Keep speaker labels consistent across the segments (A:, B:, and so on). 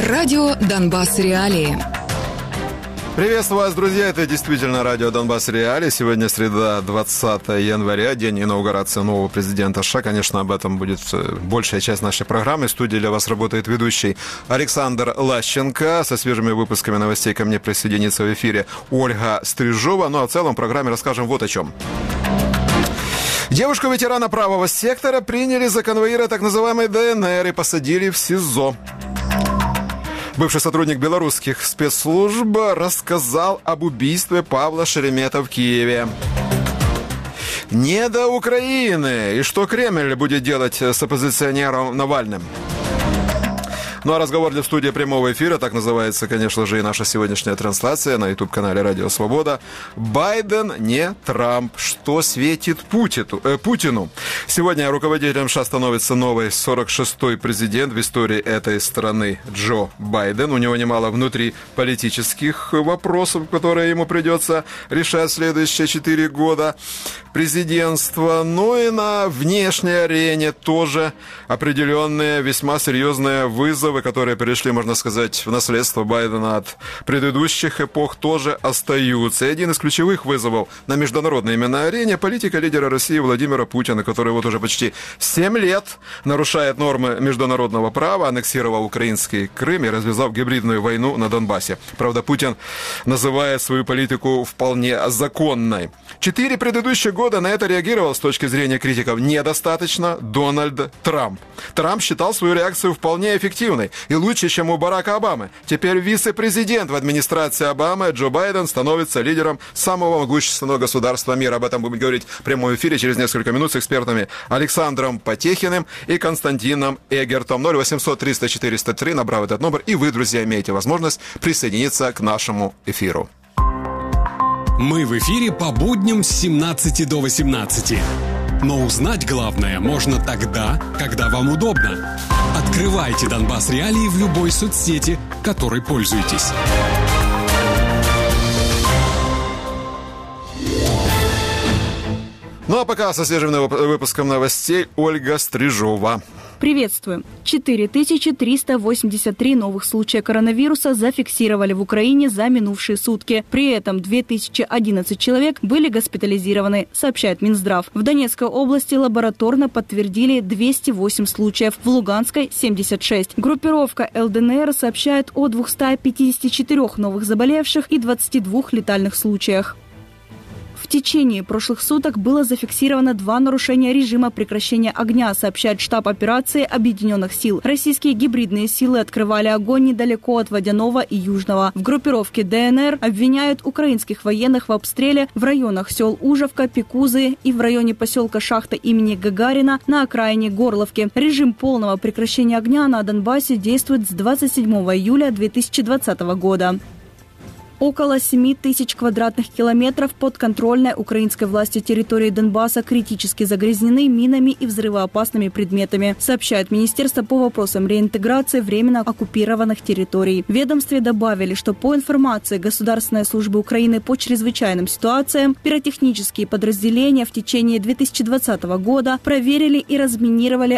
A: Радио «Донбасс Реалии».
B: Приветствую вас, друзья. Это действительно радио «Донбасс Реалии». Сегодня среда, 20 января, день инаугурации нового президента США. Конечно, об этом будет большая часть нашей программы. В студии для вас работает ведущий Александр Лащенко. Со свежими выпусками новостей ко мне присоединится в эфире Ольга Стрижова. Ну а в целом в программе расскажем вот о чем. Девушку-ветерана правого сектора приняли за конвоира так называемой ДНР и посадили в СИЗО. Бывший сотрудник белорусских спецслужб рассказал об убийстве Павла Шеремета в Киеве. Не до Украины! И что Кремль будет делать с оппозиционером Навальным? Ну а разговор для студии прямого эфира, так называется, конечно же, и наша сегодняшняя трансляция на YouTube-канале «Радио Свобода». Байден не Трамп. Что светит Путину? Сегодня руководителем США становится новый 46-й президент в истории этой страны Джо Байден. У него немало внутриполитических вопросов, которые ему придется решать в следующие 4 года президентства. Ну и на внешней арене тоже определенные весьма серьезные вызовы, которые перешли, можно сказать, в наследство Байдена от предыдущих эпох, тоже остаются. И один из ключевых вызовов на международной именно арене — политика лидера России Владимира Путина, который вот уже почти 7 лет нарушает нормы международного права, аннексировал украинский Крым и развязал гибридную войну на Донбассе. Правда, Путин называет свою политику вполне законной. 4 предыдущих года на это реагировал с точки зрения критиков недостаточно Дональд Трамп. Трамп считал свою реакцию вполне эффективной и лучше, чем у Барака Обамы. Теперь вице-президент в администрации Обамы Джо Байден становится лидером самого могущественного государства мира. Об этом будем говорить в прямом эфире через несколько минут с экспертами Александром Потехиным и Константином Эгертом. 0800 300 403, набрав этот номер, и вы, друзья, имеете возможность присоединиться к нашему эфиру.
C: Мы в эфире по будням с 17 до 18. Но узнать главное можно тогда, когда вам удобно. Открывайте «Донбасс Реалии» в любой соцсети, которой пользуетесь.
B: Ну а пока со свежим выпуском новостей Ольга Стрижова.
D: Приветствую. 4383 новых случая коронавируса зафиксировали в Украине за минувшие сутки. При этом 2011 человек были госпитализированы, сообщает Минздрав. В Донецкой области лабораторно подтвердили 208 случаев, в Луганской – 76. Группировка ЛДНР сообщает о 254 новых заболевших и 22 летальных случаях. В течение прошлых суток было зафиксировано 2 нарушения режима прекращения огня, сообщает штаб операции Объединенных сил. Российские гибридные силы открывали огонь недалеко от Водяного и Южного. В группировке ДНР обвиняют украинских военных в обстреле в районах сел Ужевка, Пекузы и в районе поселка Шахта имени Гагарина на окраине Горловки. Режим полного прекращения огня на Донбассе действует с 27 июля 2020 года. Около 7 тысяч квадратных километров подконтрольной украинской власти территории Донбасса критически загрязнены минами и взрывоопасными предметами, сообщает Министерство по вопросам реинтеграции временно оккупированных территорий. В ведомстве добавили, что по информации Государственной службы Украины по чрезвычайным ситуациям, пиротехнические подразделения в течение 2020 года проверили и разминировали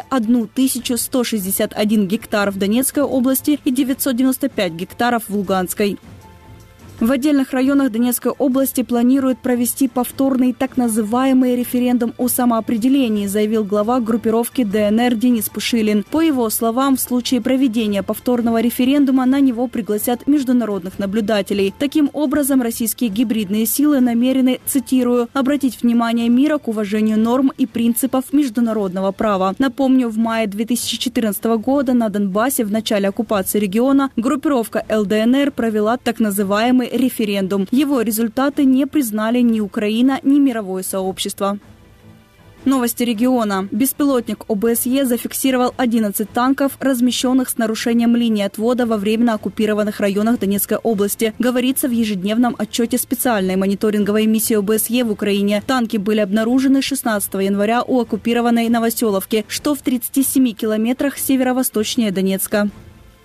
D: 1161 гектар в Донецкой области и 995 гектаров в Луганской. В отдельных районах Донецкой области планируют провести повторный так называемый референдум о самоопределении, заявил глава группировки ДНР Денис Пушилин. По его словам, в случае проведения повторного референдума на него пригласят международных наблюдателей. Таким образом, российские гибридные силы намерены, цитирую, обратить внимание мира к уважению норм и принципов международного права. Напомню, в мае 2014 года на Донбассе в начале оккупации региона группировка ЛДНР провела так называемый референдум. Его результаты не признали ни Украина, ни мировое сообщество. Новости региона. Беспилотник ОБСЕ зафиксировал 11 танков, размещенных с нарушением линии отвода во временно оккупированных районах Донецкой области. Говорится в ежедневном отчете специальной мониторинговой миссии ОБСЕ в Украине. Танки были обнаружены 16 января у оккупированной Новоселовки, что в 37 километрах северо-восточнее Донецка.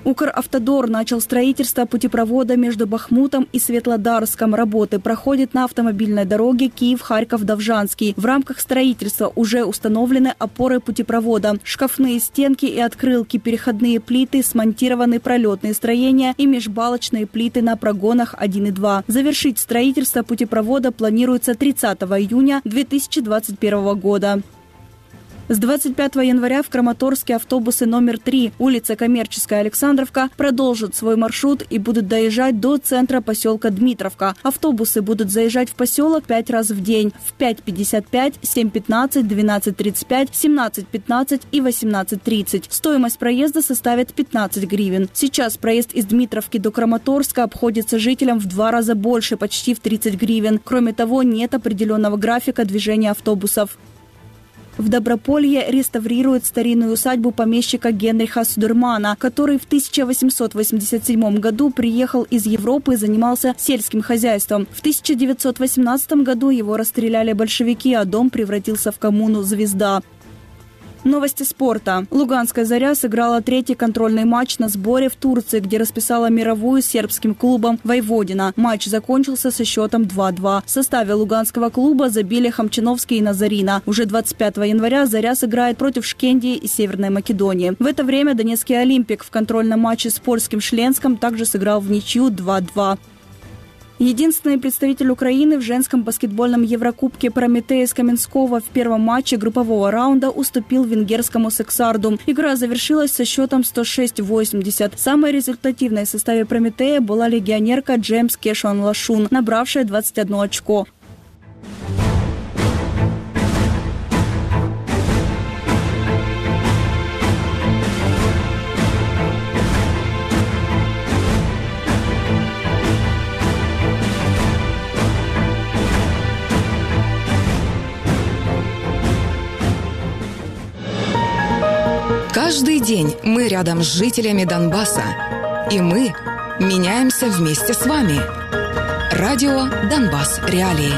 D: Укравтодор начал строительство путепровода между Бахмутом и Светлодарском. Работы проходят на автомобильной дороге Киев-Харьков-Довжанский. В рамках строительства уже установлены опоры путепровода, шкафные стенки и открылки, переходные плиты, смонтированы пролетные строения и межбалочные плиты на прогонах 1 и 2. Завершить строительство путепровода планируется 30 июня 2021 года. С 25 января в Краматорске автобусы номер 3, улица Коммерческая, Александровка, продолжат свой маршрут и будут доезжать до центра поселка Дмитровка. Автобусы будут заезжать в поселок 5 раз в день – в 5:55, 7:15, 12:35, 17:15 и 18:30. Стоимость проезда составит 15 гривен. Сейчас проезд из Дмитровки до Краматорска обходится жителям в 2 раза больше – почти в 30 гривен. Кроме того, нет определенного графика движения автобусов. В Доброполье реставрируют старинную усадьбу помещика Генриха Судермана, который в 1887 году приехал из Европы и занимался сельским хозяйством. В 1918 году его расстреляли большевики, а дом превратился в коммуну «Звезда». Новости спорта. Луганская «Заря» сыграла 3-й контрольный матч на сборе в Турции, где расписала мировую с сербским клубом «Войводина». Матч закончился со счетом 2-2. В составе луганского клуба забили Хамчиновский и Назарина. Уже 25 января «Заря» сыграет против Шкендии и Северной Македонии. В это время Донецкий «Олимпик» в контрольном матче с польским Шленском также сыграл в ничью 2-2. Единственный представитель Украины в женском баскетбольном Еврокубке Прометея из Каменского в первом матче группового раунда уступил венгерскому Сексарду. Игра завершилась со счетом 106-80. Самой результативной в составе Прометея была легионерка Джеймс Кешон-Лашун, набравшая 21 очко.
A: Каждый день мы рядом с жителями Донбасса. И мы меняемся вместе с вами. Радио «Донбасс. Реалии».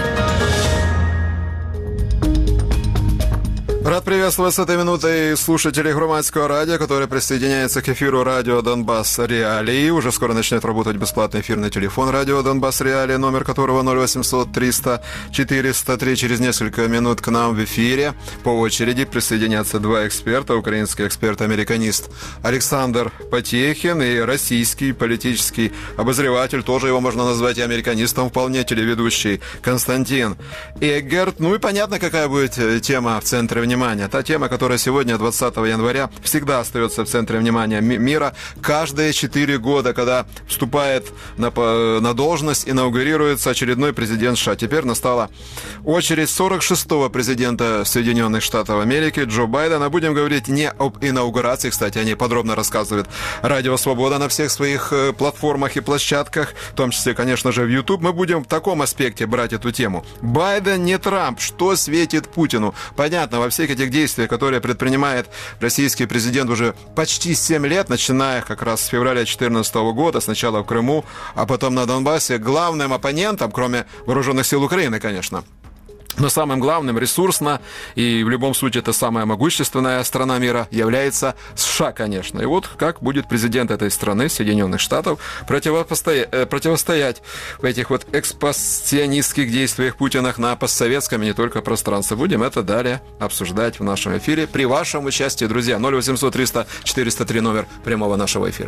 B: Рад приветствовать с этой минутой слушателей Громадского радио, которые присоединяются к эфиру радио «Донбасс. Реалии». Уже скоро начнет работать бесплатный эфирный телефон радио «Донбасс. Реалии», номер которого 0800 300 403. Через несколько минут к нам в эфире по очереди присоединятся 2 эксперта. Украинский эксперт-американист Александр Потехин и российский политический обозреватель, тоже его можно назвать и американистом вполне, телеведущий Константин Эггерт. Ну и понятно, какая будет тема в центре внимания. Та тема, которая сегодня, 20 января, всегда остается в центре внимания мира. Каждые 4 года, когда вступает на должность, инаугурируется очередной президент США. Теперь настала очередь 46-го президента Соединенных Штатов Америки Джо Байдена. Будем говорить не об инаугурации, кстати, они подробно рассказывают Радио Свобода на всех своих платформах и площадках, в том числе, конечно же, в YouTube. Мы будем в таком аспекте брать эту тему. Байден не Трамп. Что светит Путину? Понятно, во всех этих действиях, которые предпринимает российский президент уже почти 7 лет, начиная как раз с февраля 2014 года, сначала в Крыму, а потом на Донбассе, главным оппонентом, кроме вооруженных сил Украины, конечно, но самым главным, ресурсно, и в любом случае это самая могущественная страна мира, является США, конечно. И вот как будет президент этой страны, Соединенных Штатов, противостоять в этих вот экспансионистских действиях Путина на постсоветском и не только пространстве. Будем это далее обсуждать в нашем эфире при вашем участии, друзья. 0800 300 403 номер прямого нашего эфира.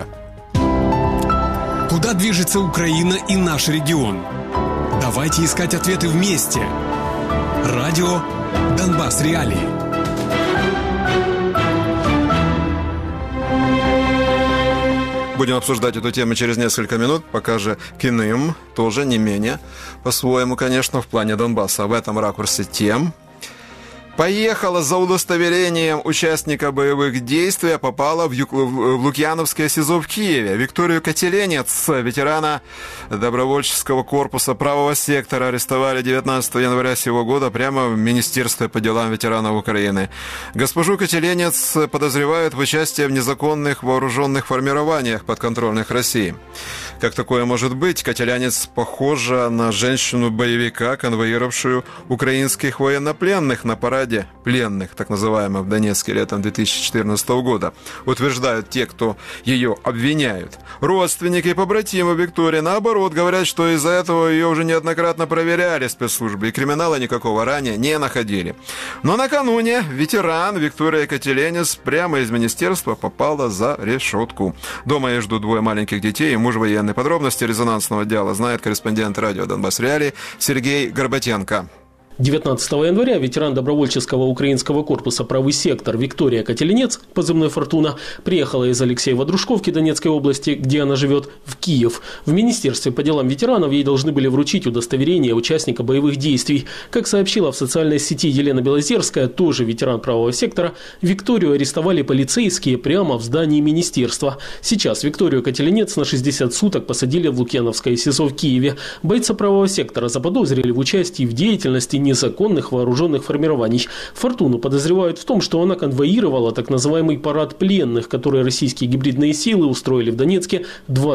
C: Куда движется Украина и наш регион? Давайте искать ответы вместе. Радио «Донбасс. Реалии».
B: Будем обсуждать эту тему через несколько минут, пока же Киным тоже не менее по-своему, конечно, в плане Донбасса. В этом ракурсе тем. Поехала за удостоверением участника боевых действий, а попала в Лукьяновское СИЗО в Киеве. Викторию Котеленец, ветерана добровольческого корпуса правого сектора, арестовали 19 января сего года прямо в Министерстве по делам ветеранов Украины. Госпожу Котеленец подозревают в участии в незаконных вооруженных формированиях подконтрольных России. Как такое может быть? Котеленец похожа на женщину-боевика, конвоировавшую украинских военнопленных на параде бригаде пленных, так называемой в Донецке летом 2014 года, утверждают те, кто ее обвиняют. Родственники и побратимы Виктории, наоборот, говорят, что из-за этого ее уже неоднократно проверяли спецслужбы и криминала никакого ранее не находили. Но накануне ветеран Виктория Котеленец прямо из министерства попала за решетку. Дома ей ждут двое маленьких детей и муж военный. Подробности резонансного дела знает корреспондент радио «Донбасс Реалии» Сергей Горбатенко.
E: 19 января ветеран добровольческого украинского корпуса «Правый сектор» Виктория Котеленец, позывной «Фортуна», приехала из Алексеева-Дружковки Донецкой области, где она живет, в Киев. В Министерстве по делам ветеранов ей должны были вручить удостоверение участника боевых действий. Как сообщила в социальной сети Елена Белозерская, тоже ветеран «Правого сектора», Викторию арестовали полицейские прямо в здании министерства. Сейчас Викторию Котеленец на 60 суток посадили в Лукьяновское СИЗО в Киеве. Бойца «Правого сектора» заподозрили в участии в деятельности незаконных вооруженных формирований. Фортуну подозревают в том, что она конвоировала так называемый парад пленных, который российские гибридные силы устроили в Донецке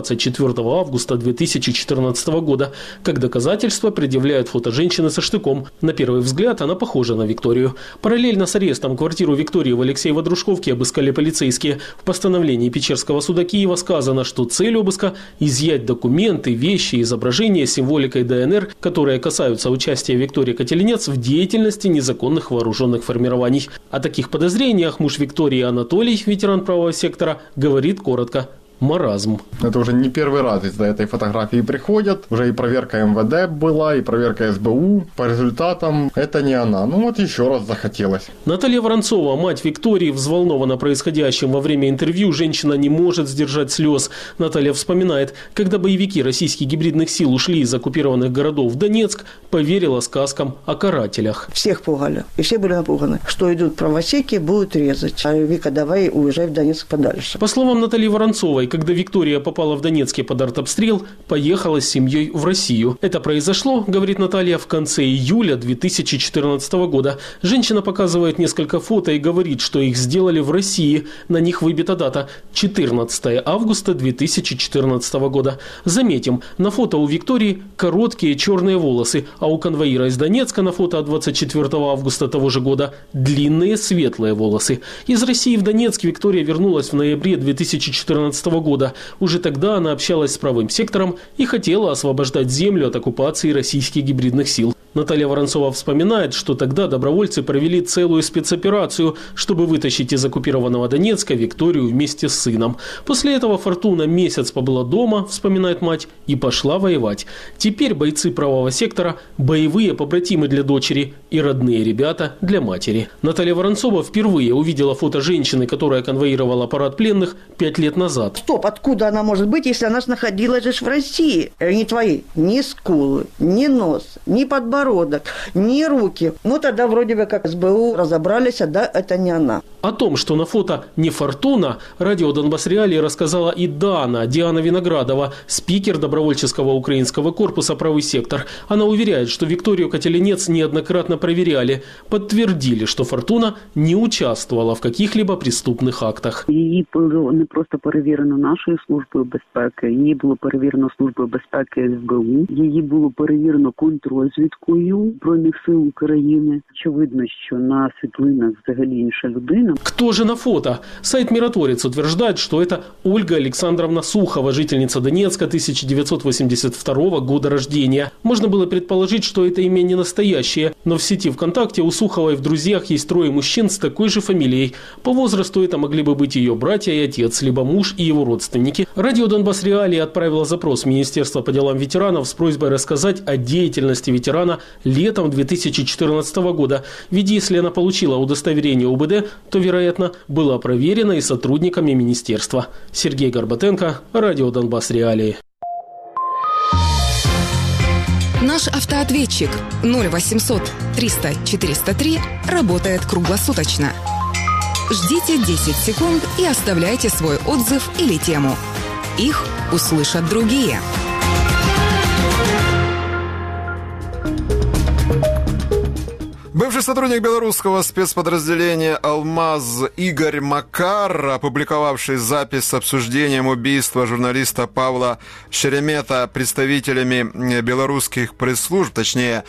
E: 24 августа 2014 года. Как доказательство предъявляют фото женщины со штыком. На первый взгляд она похожа на Викторию. Параллельно с арестом квартиру Виктории в Алексеево-Дружковке обыскали полицейские. В постановлении Печерского суда Киева сказано, что цель обыска – изъять документы, вещи, изображения с символикой ДНР, которые касаются участия Виктории Котеленец в деятельности незаконных вооруженных формирований. О таких подозрениях муж Виктории Анатолий, ветеран «Правого сектора», говорит коротко: маразм.
F: Это уже не первый раз из-за этой фотографии приходят. Уже и проверка МВД была, и проверка СБУ. По результатам это не она. Ну вот еще раз захотелось.
E: Наталья Воронцова, мать Виктории, взволнована происходящим. Во время интервью женщина не может сдержать слез. Наталья вспоминает, когда боевики российских гибридных сил ушли из оккупированных городов в Донецк, поверила сказкам о карателях.
G: Всех пугали, и все были напуганы, что идут правосеки, будут резать. А Вика, давай уезжай в Донецк подальше.
E: По словам Натальи Воронцовой, когда Виктория попала в Донецке под артобстрел, поехала с семьей в Россию. Это произошло, говорит Наталья, в конце июля 2014 года. Женщина показывает несколько фото и говорит, что их сделали в России. На них выбита дата – 14 августа 2014 года. Заметим, на фото у Виктории короткие черные волосы, а у конвоира из Донецка на фото от 24 августа того же года длинные светлые волосы. Из России в Донецк Виктория вернулась в ноябре 2014 года. Уже тогда она общалась с правым сектором и хотела освобождать землю от оккупации российских гибридных сил. Наталья Воронцова вспоминает, что тогда добровольцы провели целую спецоперацию, чтобы вытащить из оккупированного Донецка Викторию вместе с сыном. После этого Фортуна месяц побыла дома, вспоминает мать, и пошла воевать. Теперь бойцы правого сектора – боевые побратимы для дочери и родные ребята для матери. Наталья Воронцова впервые увидела фото женщины, которая конвоировала парад пленных 5 лет назад.
G: Стоп, откуда она может быть, если она находилась же в России? Не твои, ни скулы, ни нос, ни подбородок, ни руки. Ну, тогда вроде бы как СБУ разобрались, а да, это не она.
E: О том, что на фото не Фортуна, радио «Донбасс Реалии» рассказала и Диана Виноградова, спикер добровольческого украинского корпуса «Правый сектор». Она уверяет, что Викторию Котеленец неоднократно проверяли, подтвердили, что Фортуна не участвовала в каких-либо преступных актах.
H: Її було не просто перевірено нашою службою безпеки, її було перевірено службою безпеки СБУ, її було перевірено контррозвідкою Збройних сил України. Очевидно, що на світлинах взагалі інша людина.
E: Кто же на фото? Сайт «Миротворец» утверждает, что это Ольга Александровна Сухова, жительница Донецка 1982 года рождения. Можно было предположить, что это имя не настоящее, но в сети ВКонтакте у Суховой в друзьях есть 3 мужчин с такой же фамилией. По возрасту это могли бы быть ее братья и отец, либо муж и его родственники. Радио «Донбасс Реалии» отправило запрос в Министерство по делам ветеранов с просьбой рассказать о деятельности ветерана летом 2014 года. Ведь если она получила удостоверение УБД, то, вероятно, была проверена и сотрудниками министерства. Сергей Горбатенко, радио «Донбасс Реалии».
A: Наш автоответчик 0800 300 403 работает круглосуточно. Ждите 10 секунд и оставляйте свой отзыв или тему. Их услышат другие.
B: Бывший Бывший сотрудник белорусского спецподразделения «Алмаз» Игорь Макар, опубликовавший запись с обсуждением убийства журналиста Павла Шеремета представителями белорусских пресс-служб, точнее,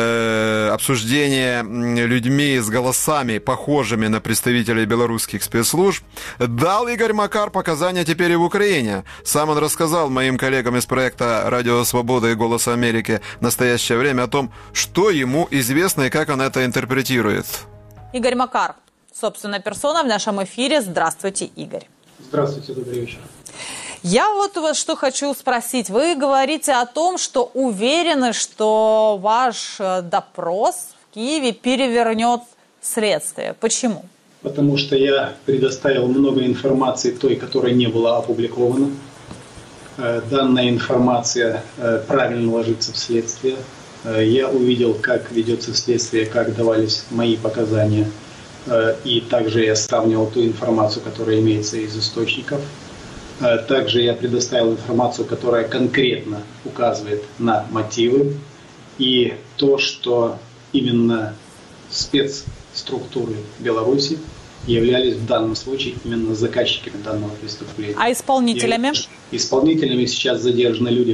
B: обсуждение людьми с голосами, похожими на представителей белорусских спецслужб, дал Игорь Макар показания теперь и в Украине. Сам он рассказал моим коллегам из проекта «Радио Свобода» и «Голос Америки» в настоящее время о том, что ему известно и как он это интерпретирует.
I: Игорь Макар, собственная персона, в нашем эфире. Здравствуйте, Игорь.
J: Здравствуйте, добрый вечер.
I: Я вот вас что хочу спросить. Вы говорите о том, что уверены, что ваш допрос в Киеве перевернет следствие. Почему?
J: Потому что я предоставил много информации той, которая не была опубликована. Данная информация правильно ложится в следствие. Я увидел, как ведется следствие, как давались мои показания. И также я сравнивал ту информацию, которая имеется из источников. Также я предоставил информацию, которая конкретно указывает на мотивы. И то, что именно спецструктуры Беларуси являлись в данном случае именно заказчиками данного преступления.
I: А исполнителями?
J: Исполнителями сейчас задержаны люди,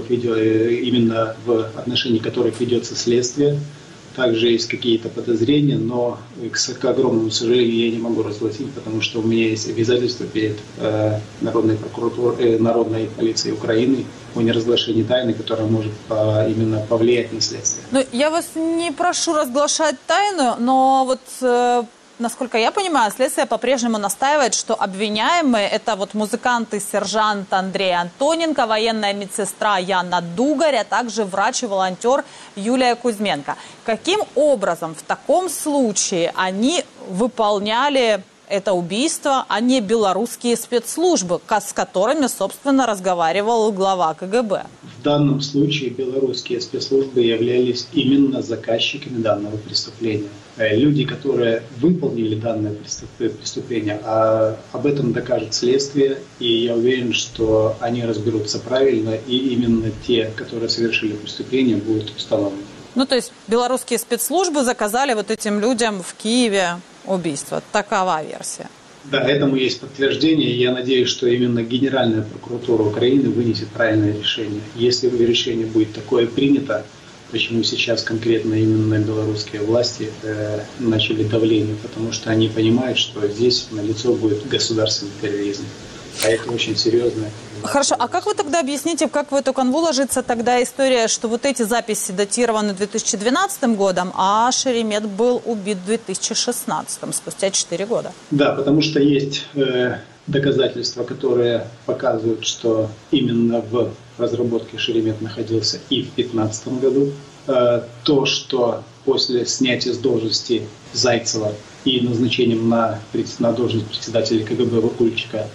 J: именно в отношении которых ведется следствие. Также есть какие-то подозрения, но, к огромному сожалению, я не могу разгласить, потому что у меня есть обязательства перед Народной прокуратурой, Народной полицией Украины о неразглашении тайны, которая может именно повлиять на следствие.
I: Ну, я вас не прошу разглашать тайну, но вот... Насколько я понимаю, следствие по-прежнему настаивает, что обвиняемые – это вот музыканты сержант Андрей Антоненко, военная медсестра Яна Дугарь, а также врач и волонтер Юлия Кузьменко. Каким образом в таком случае они выполняли это убийство, а не белорусские спецслужбы, с которыми, собственно, разговаривал глава КГБ?
J: В данном случае белорусские спецслужбы являлись именно заказчиками данного преступления. Люди, которые выполнили данное преступление, об этом докажет следствие, и я уверен, что они разберутся правильно, и именно те, которые совершили преступление, будут установлены.
I: Ну, то есть белорусские спецслужбы заказали вот этим людям в Киеве убийство. Такова версия.
J: Да, этому есть подтверждение. Я надеюсь, что именно Генеральная прокуратура Украины вынесет правильное решение. Если решение будет такое принято, почему сейчас конкретно именно белорусские власти начали давление, потому что они понимают, что здесь налицо будет государственный терроризм. А это очень серьезно.
I: Хорошо, а как вы тогда объясните, как в эту канву ложится тогда история, что вот эти записи датированы 2012 годом, а Шеремет был убит в 2016, спустя 4 года?
J: Да, потому что есть доказательства, которые показывают, что именно в разработке Шеремет находился и в 2015 году. То, что после снятия с должности Зайцева и назначением на должность председателя КГБ Вакульчика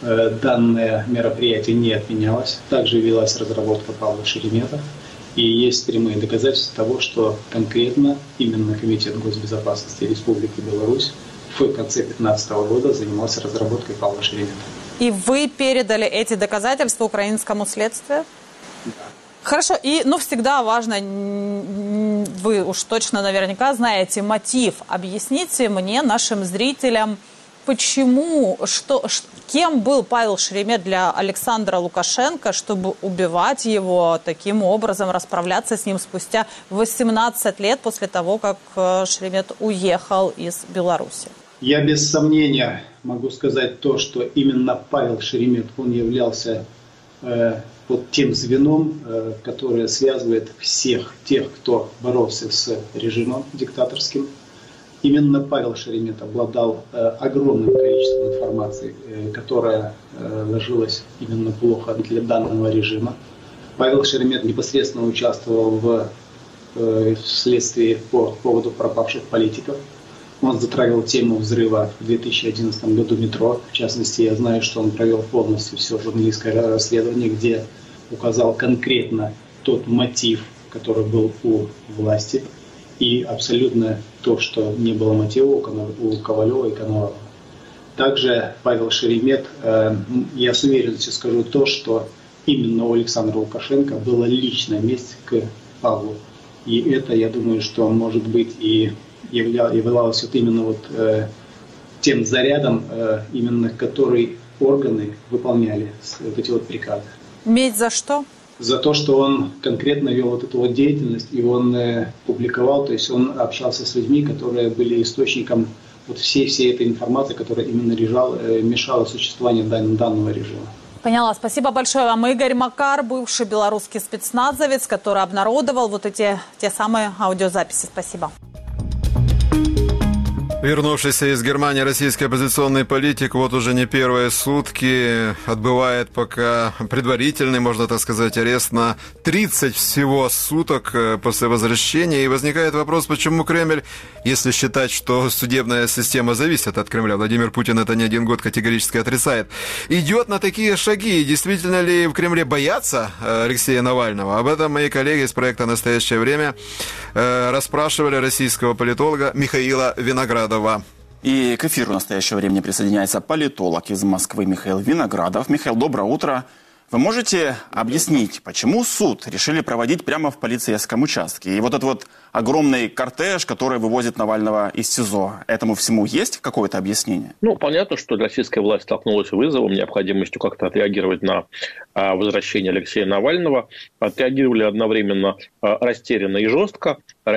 J: данное мероприятие не отменялось. Также велась разработка Павла Шеремета. И есть прямые доказательства того, что конкретно именно Комитет госбезопасности Республики Беларусь в конце 2015 года занимался разработкой Павла Шеремета.
I: И вы передали эти доказательства украинскому следствию?
J: Да.
I: Хорошо, но всегда важно, вы уж точно наверняка знаете мотив. Объясните мне, нашим зрителям, почему, кем был Павел Шеремет для Александра Лукашенко, чтобы убивать его таким образом, расправляться с ним спустя 18 лет после того, как Шеремет уехал из Беларуси?
J: Я без сомнения могу сказать то, что именно Павел Шеремет, он являлся тем звеном, которое связывает всех тех, кто боролся с режимом диктаторским. Именно Павел Шеремет обладал огромным количеством информации, которая ложилась именно плохо для данного режима. Павел Шеремет непосредственно участвовал в следствии по поводу пропавших политиков. Он затрагивал тему взрыва в 2011 году метро. В частности, я знаю, что он провел полностью все журналистское расследование, где указал конкретно тот мотив, который был у власти, и абсолютно то, что не было мотива у Ковалева и Коновалова. Также Павел Шеремет, я с уверенностью скажу то, что именно у Александра Лукашенко была личная месть к Павлу. И это, я думаю, что может быть и являлась вот именно вот тем зарядом, именно который органы выполняли вот эти вот приказы.
I: Медь за что?
J: За то, что он конкретно вел вот эту вот деятельность, и он публиковал, то есть он общался с людьми, которые были источником вот всей этой информации, которая именно мешала существованию данного режима.
I: Поняла. Спасибо большое вам. Игорь Макар, бывший белорусский спецназовец, который обнародовал вот те самые аудиозаписи. Спасибо.
B: Вернувшийся из Германии российский оппозиционный политик вот уже не первые сутки отбывает пока предварительный, можно так сказать, арест на 30 всего суток после возвращения. И возникает вопрос, почему Кремль, если считать, что судебная система зависит от Кремля, Владимир Путин это не один год категорически отрицает, идет на такие шаги. Действительно ли в Кремле боятся Алексея Навального? Об этом мои коллеги из проекта «Настоящее время» расспрашивали российского политолога Михаила Виноградова.
K: И к эфиру «Настоящего времени» присоединяется политолог из Москвы Михаил Виноградов. Михаил, доброе утро. Вы можете объяснить, почему суд решили проводить прямо в полицейском участке? И вот этот вот огромный кортеж, который вывозит Навального из СИЗО, этому всему есть какое-то объяснение?
L: Ну, понятно, что российская власть столкнулась с вызовом, необходимостью как-то отреагировать на возвращение Алексея Навального. Отреагировали одновременно растерянно и жестко,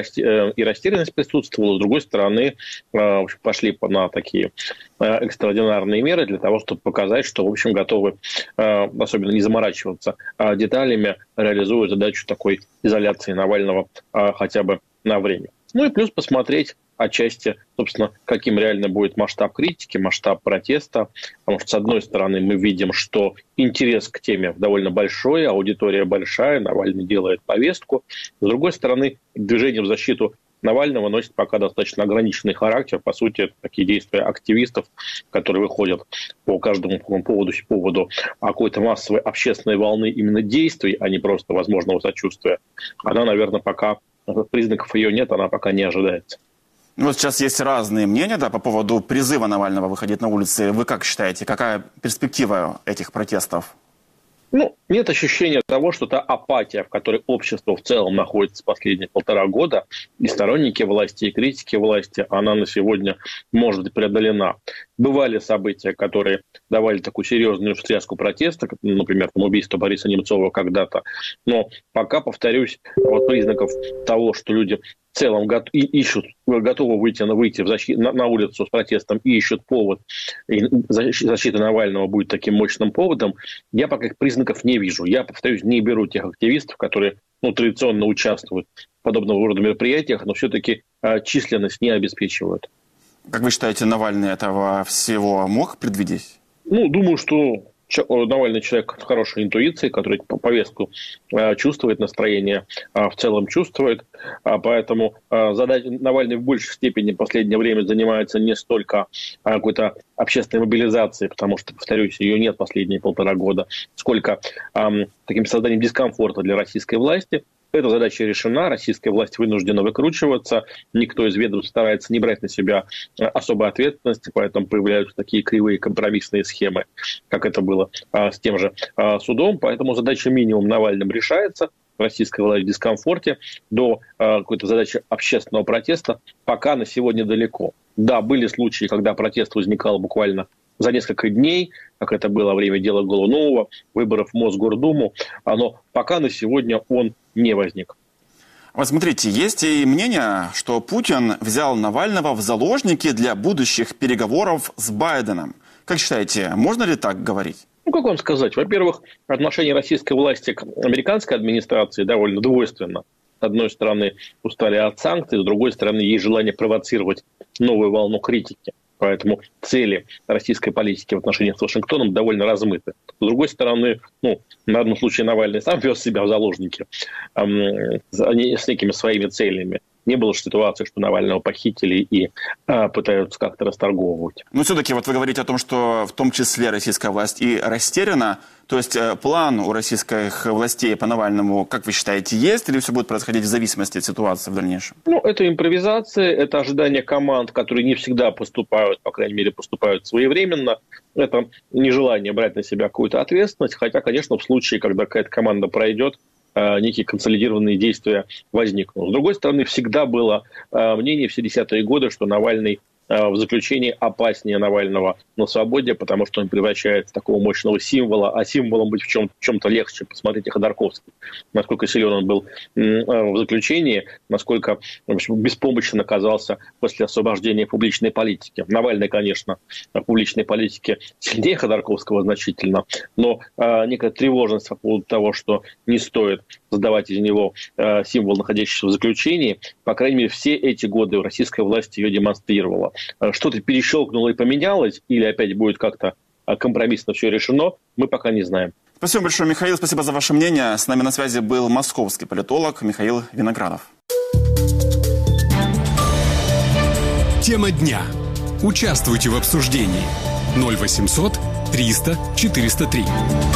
L: и растерянность присутствовала. С другой стороны, пошли на такие экстраординарные меры для того, чтобы показать, что, в общем, готовы, особенно не заморачиваться деталями, реализуя задачу такой изоляции Навального хотя бы на время. Ну и плюс посмотреть отчасти, собственно, каким реально будет масштаб критики, масштаб протеста. Потому что, с одной стороны, мы видим, что интерес к теме довольно большой, аудитория большая, Навальный делает повестку. С другой стороны, движение в защиту Навального носит пока достаточно ограниченный характер. По сути, это такие действия активистов, которые выходят по каждому поводу какой-то массовой общественной волны именно действий, а не просто возможного сочувствия. Она, наверное, пока признаков ее нет, она пока не ожидается.
K: Вот сейчас есть разные мнения по поводу призыва Навального выходить на улицы. Вы как считаете, какая перспектива этих протестов?
L: Ну, нет ощущения того, что та апатия, в которой общество в целом находится последние 1,5 года, и сторонники власти, и критики власти, она на сегодня может быть преодолена. Бывали события, которые давали такую серьезную встряску протеста, например, убийство Бориса Немцова когда-то. Но пока, повторюсь, вот признаков того, что люди в целом готовы выйти на улицу с протестом и ищут повод, и защита Навального будет таким мощным поводом, я пока признаков не вижу. Я, повторюсь, не беру тех активистов, которые традиционно участвуют в подобного рода мероприятиях, но все-таки численность не обеспечивают.
K: Как вы считаете, Навальный этого всего мог предвидеть?
L: Ну, думаю, что Навальный человек с хорошей интуицией, который повестку чувствует, настроение в целом чувствует. Поэтому Навальный в большей степени в последнее время занимается не столько какой-то общественной мобилизацией, потому что, повторюсь, ее нет последние 1,5 года, сколько таким созданием дискомфорта для российской власти. Эта задача решена, российская власть вынуждена выкручиваться, никто из ведомств старается не брать на себя особой ответственности, поэтому появляются такие кривые компромиссные схемы, как это было с тем же судом. Поэтому задача минимум Навальным решается, российская власть в дискомфорте, до какой-то задачи общественного протеста пока на сегодня далеко. Да, были случаи, когда протест возникал буквально за несколько дней, как это было во время дела Голунова, выборов в Мосгордуму, но пока на сегодня он не возник.
K: Вот смотрите, есть и мнение, что Путин взял Навального в заложники для будущих переговоров с Байденом. Как считаете, можно ли так говорить?
L: Ну, как вам сказать? Во-первых, отношение российской власти к американской администрации довольно двойственно. С одной стороны, устали от санкций, с другой стороны, есть желание провоцировать новую волну критики. Поэтому цели российской политики в отношениях с Вашингтоном довольно размыты. С другой стороны, на одном случае Навальный сам вез себя в заложники с некими своими целями. Не было ситуации, что Навального похитили и пытаются как-то расторговывать.
K: Но все-таки вот вы говорите о том, что в том числе российская власть и растеряна. То есть план у российских властей по Навальному, как вы считаете, есть? Или все будет происходить в зависимости от ситуации в дальнейшем?
L: Это импровизация, это ожидание команд, которые не всегда поступают, по крайней мере, поступают своевременно. Это нежелание брать на себя какую-то ответственность. Хотя, конечно, в случае, когда какая-то команда пройдет, некие консолидированные действия возникнут. С другой стороны, всегда было мнение все 10-е годы, что Навальный в заключении опаснее Навального на свободе, потому что он превращается в такого мощного символа, а символом быть в чем-то легче. Посмотрите Ходорковский, насколько силен он был в заключении, насколько беспомощен оказался после освобождения публичной политики. Навальный, конечно, в публичной политике сильнее Ходорковского значительно, но некая тревожность по поводу того, что не стоит создавать из него символ, находящийся в заключении, по крайней мере, все эти годы российская власть ее демонстрировала. Что-то перещелкнуло и поменялось, или опять будет как-то компромиссно все решено, мы пока не знаем.
K: Спасибо большое, Михаил. Спасибо за ваше мнение. С нами на связи был московский политолог Михаил Виноградов.
C: Тема дня. Участвуйте в обсуждении. 0800 300 403.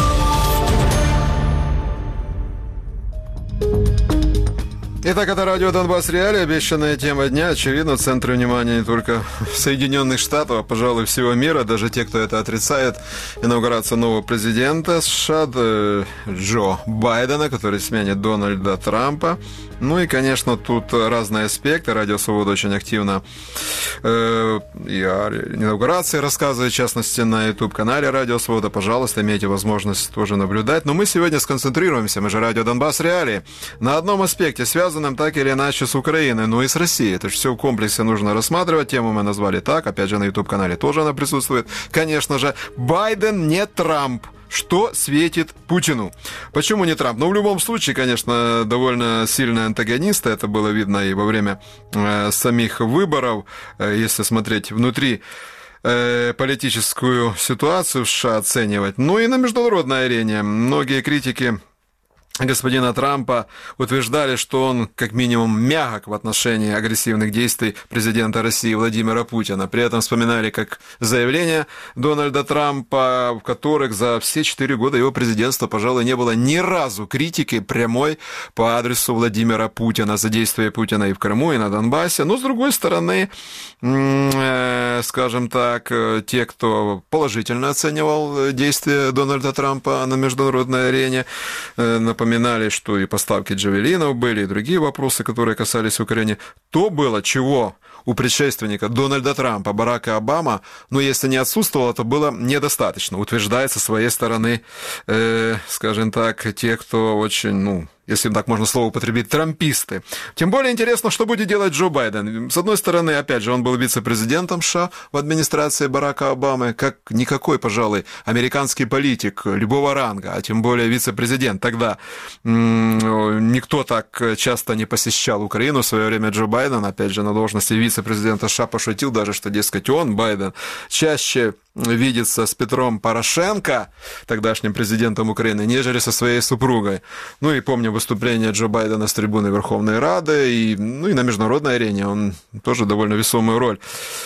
B: Итак, это радио «Донбасс Реалии». Обещанная тема дня, очевидно, в центре внимания не только Соединенных Штатов, а, пожалуй, всего мира. Даже те, кто это отрицает. Инаугурация нового президента США Джо Байдена, который сменит Дональда Трампа. Ну и, конечно, тут разные аспекты. Радио «Свобода» очень активно и о инаугурации рассказывает, в частности, на YouTube-канале «Радио Свобода». Пожалуйста, имейте возможность тоже наблюдать. Но мы сегодня сконцентрируемся, мы же радио «Донбасс Реалии», на одном аспекте, связанном так или иначе с Украиной, но и с Россией. Это же все в комплексе нужно рассматривать. Тему мы назвали так, опять же, на YouTube-канале тоже она присутствует. Конечно же, Байден не Трамп. Что светит Путину? Почему не Трамп? Ну, в любом случае, конечно, довольно сильные антагонисты. Это было видно и во время самих выборов. Если смотреть внутри политическую ситуацию в США, оценивать. Ну и на международной арене. Многие критики господина Трампа утверждали, что он как минимум мягок в отношении агрессивных действий президента России Владимира Путина. При этом вспоминали как заявления Дональда Трампа, в которых за все 4 года его президентства, пожалуй, не было ни разу критики прямой по адресу Владимира Путина за действия Путина и в Крыму, и на Донбассе. Но, с другой стороны, скажем так, те, кто положительно оценивал действия Дональда Трампа на международной арене, напоминали, что и поставки джавелинов были, и другие вопросы, которые касались Украины, то было, чего у предшественника Дональда Трампа, Барака Обама, но если не отсутствовало, то было недостаточно. Утверждает со своей стороны, скажем так, те, кто очень, если так можно слово употребить, трамписты. Тем более интересно, что будет делать Джо Байден. С одной стороны, опять же, он был вице-президентом США в администрации Барака Обамы, как никакой, пожалуй, американский политик любого ранга, а тем более вице-президент. Тогда никто так часто не посещал Украину. В свое время Джо Байден, опять же, на должности вице-президента США пошутил даже, что, дескать, он, Байден, чаще видится с Петром Порошенко, тогдашним президентом Украины, нежели со своей супругой. Ну и помню выступление Джо Байдена с трибуны Верховной Рады, и на международной арене он тоже довольно весомую роль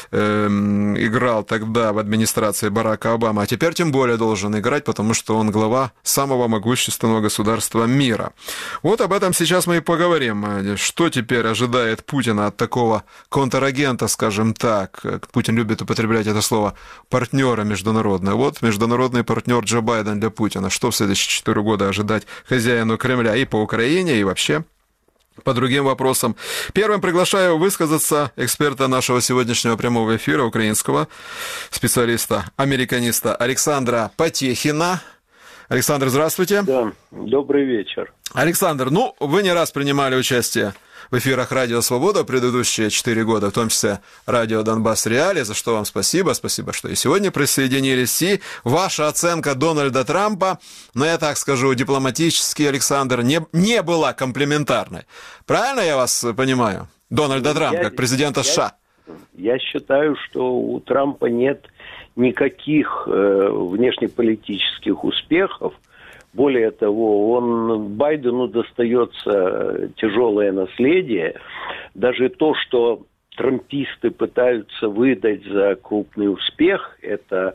B: играл тогда в администрации Барака Обамы, а теперь тем более должен играть, потому что он глава самого могущественного государства мира. Вот об этом сейчас мы и поговорим. Что теперь ожидает Путина от такого контрагента, скажем так, Путин любит употреблять это слово, партнера международного. Вот международный партнер Джо Байден для Путина. Что в следующие 4 года ожидать хозяину Кремля и по Украине, и вообще по другим вопросам. Первым приглашаю высказаться эксперта нашего сегодняшнего прямого эфира, украинского специалиста, американиста Александра Потехина. Александр, здравствуйте.
M: Да, добрый вечер.
B: Александр, вы не раз принимали участие в эфирах «Радио Свобода» предыдущие 4 года, в том числе «Радио Донбасс Реалии», за что вам спасибо. Спасибо, что и сегодня присоединились. И ваша оценка Дональда Трампа, я так скажу дипломатически, Александр, не была комплиментарной. Правильно я вас понимаю? Дональда Трампа, как президента США.
M: Я считаю, что у Трампа нет никаких внешнеполитических успехов. Более того, Байдену достается тяжелое наследие. Даже то, что трамписты пытаются выдать за крупный успех, это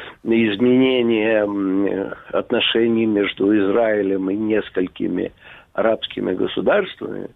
M: изменение отношений между Израилем и несколькими арабскими государствами,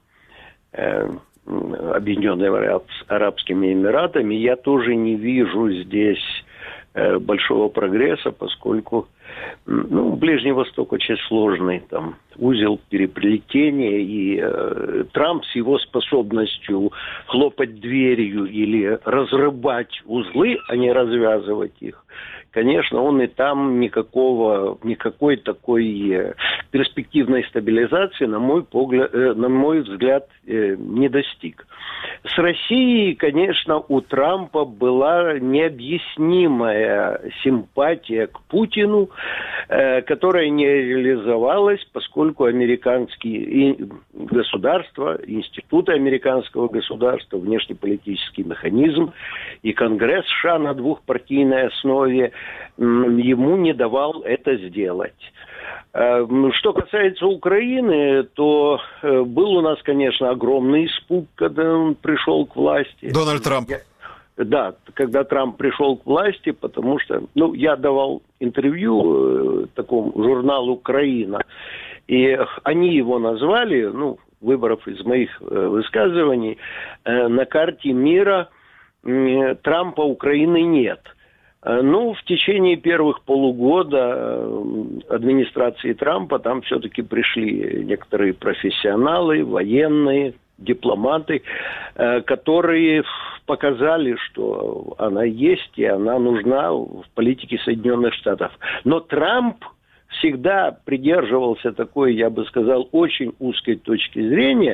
M: Объединенными Арабскими Эмиратами, я тоже не вижу здесь большого прогресса, поскольку Ближний Восток очень сложный, там узел переплетения, и Трамп с его способностью хлопать дверью или разрыбать узлы, а не развязывать их, конечно, он и там никакой такой перспективной стабилизации, на мой взгляд, не достиг. С Россией, конечно, у Трампа была необъяснимая симпатия к Путину, которая не реализовалась, поскольку американские государства, институты американского государства, внешнеполитический механизм и Конгресс США на двухпартийной основе ему не давал это сделать. Что касается Украины, то был у нас, конечно, огромный испуг, когда он пришел к власти.
B: Дональд Трамп.
M: Да, когда Трамп пришел к власти, потому что, я давал интервью такому журналу «Украина», и они его назвали, выбрав из моих высказываний, на карте мира Трампа Украины нет. В течение первых полугода администрации Трампа там все-таки пришли некоторые профессионалы, военные, дипломаты, которые показали, что она есть и она нужна в политике Соединенных Штатов. Но Трамп всегда придерживался такой, я бы сказал, очень узкой точки зрения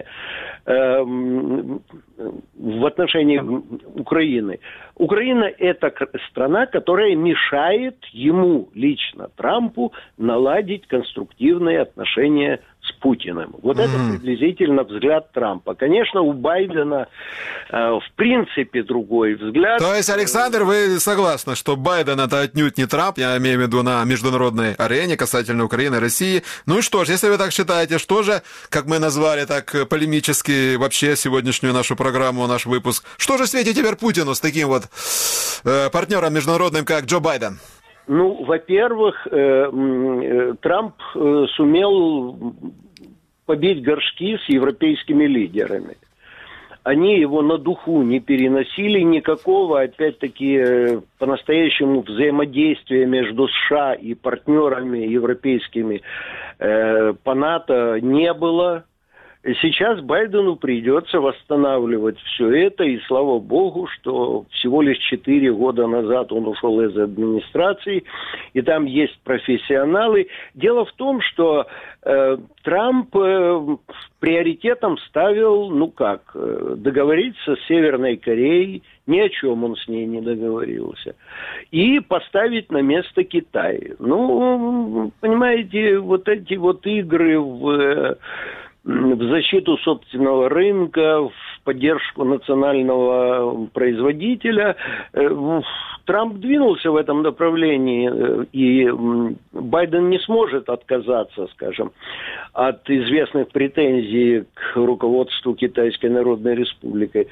M: в отношении Украины. Украина – это страна, которая мешает ему лично, Трампу, наладить конструктивные отношения с Путиным. Вот это приблизительно взгляд Трампа. Конечно, у Байдена в принципе другой взгляд.
B: То есть, Александр, вы согласны, что Байден это отнюдь не Трамп, я имею в виду на международной арене касательно Украины и России. Ну и что ж, если вы так считаете, что же, как мы назвали так полемически вообще сегодняшнюю нашу программу, наш выпуск, что же светит теперь Путину с таким вот партнером международным, как Джо Байден?
M: Во-первых, Трамп сумел побить горшки с европейскими лидерами. Они его на духу не переносили, никакого, опять-таки, по-настоящему взаимодействия между США и партнерами европейскими по НАТО не было. Сейчас Байдену придется восстанавливать все это, и слава богу, что всего лишь 4 года назад он ушел из администрации, и там есть профессионалы. Дело в том, что Трамп приоритетом ставил, договориться с Северной Кореей, ни о чем он с ней не договорился, и поставить на место Китай. Понимаете, вот эти вот игры в защиту собственного рынка, в поддержку национального производителя. Трамп двинулся в этом направлении, и Байден не сможет отказаться, скажем, от известных претензий к руководству Китайской Народной Республики.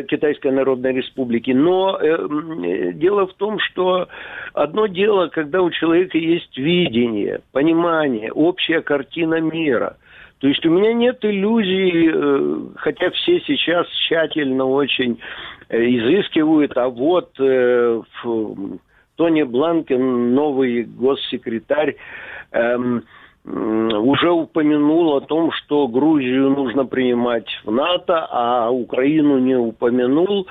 M: Но дело в том, что одно дело, когда у человека есть видение, понимание, общая картина мира. То есть у меня нет иллюзий, хотя все сейчас тщательно очень изыскивают, а вот Тони Бланкен, новый госсекретарь, уже упомянул о том, что Грузию нужно принимать в НАТО, а Украину не упомянул.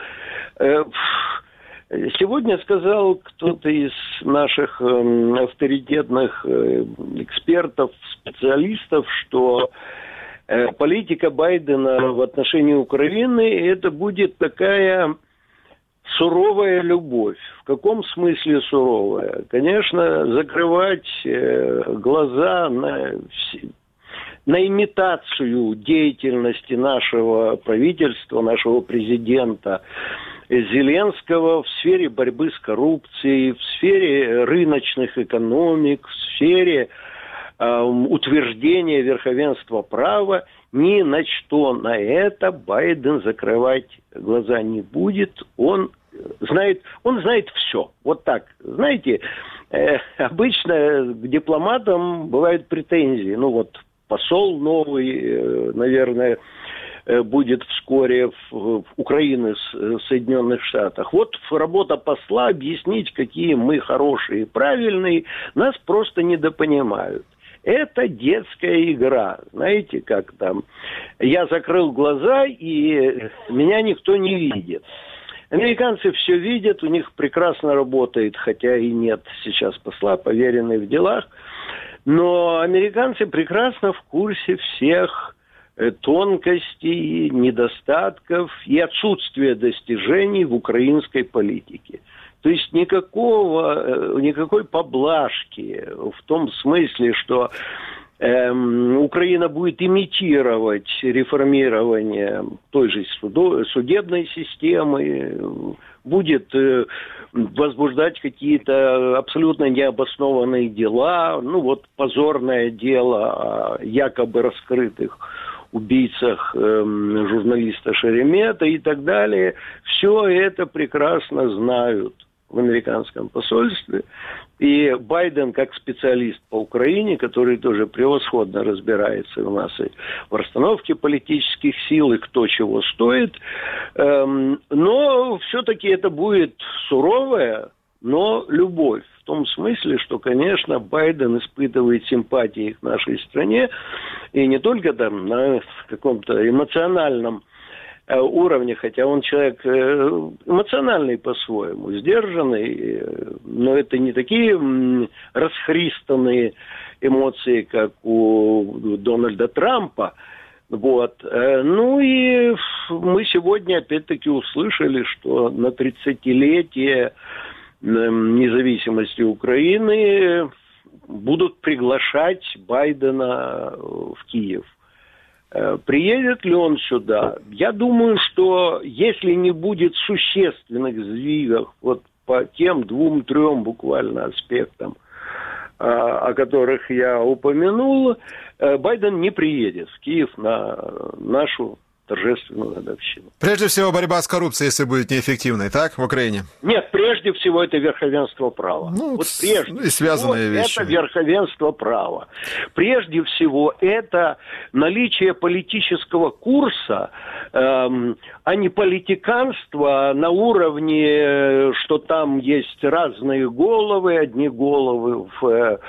M: Сегодня сказал кто-то из наших авторитетных экспертов, специалистов, что политика Байдена в отношении Украины это будет такая суровая любовь. В каком смысле суровая? Конечно, закрывать глаза на имитацию деятельности нашего правительства, нашего президента Зеленского в сфере борьбы с коррупцией, в сфере рыночных экономик, в сфере утверждения верховенства права. Ни на что на это Байден закрывать глаза не будет. Он знает все. Вот так. Знаете, обычно к дипломатам бывают претензии. Посол новый, наверное, будет вскоре в Украины, в Соединенных Штатах. Вот работа посла объяснить, какие мы хорошие и правильные, нас просто недопонимают. Это детская игра. Знаете, как там? Я закрыл глаза, и меня никто не видит. Американцы все видят, у них прекрасно работает, хотя и нет сейчас посла, поверенный в делах. Но американцы прекрасно в курсе всех тонкостей, недостатков и отсутствия достижений в украинской политике. То есть никакой поблажки в том смысле, что Украина будет имитировать реформирование той же судебной системы, будет возбуждать какие-то абсолютно необоснованные дела, позорное дело о якобы раскрытых убийцах журналиста Шеремета и так далее. Все это прекрасно знают в американском посольстве. И Байден, как специалист по Украине, который тоже превосходно разбирается у нас и в расстановке политических сил, и кто чего стоит, но все-таки это будет суровая, но любовь. В том смысле, что, конечно, Байден испытывает симпатии к нашей стране, и не только там на каком-то эмоциональном уровне, хотя он человек эмоциональный по-своему, сдержанный, но это не такие расхристанные эмоции, как у Дональда Трампа. Вот. Ну и мы сегодня опять-таки услышали, что на 30-летие независимости Украины будут приглашать Байдена в Киев. Приедет ли он сюда? Я думаю, что если не будет существенных сдвигов вот по тем 2-3 буквально аспектам, о которых я упомянул, Байден не приедет в Киев на нашу торжественную годовщину.
B: Прежде всего, борьба с коррупцией, если будет неэффективной, так, в Украине?
M: Нет, прежде всего, это верховенство права.
B: И связанные вещи.
M: Это верховенство права. Прежде всего, это наличие политического курса, а не политиканство на уровне, что там есть разные головы, одни головы в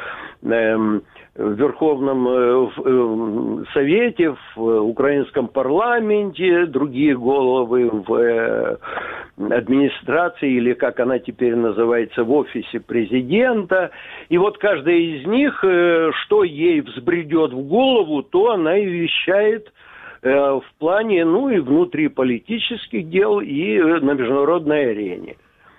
M: Верховном Совете, в украинском парламенте, другие головы в администрации, или как она теперь называется, в офисе президента. И вот каждая из них, что ей взбредет в голову, то она и вещает в плане, и внутриполитических дел, и на международной арене.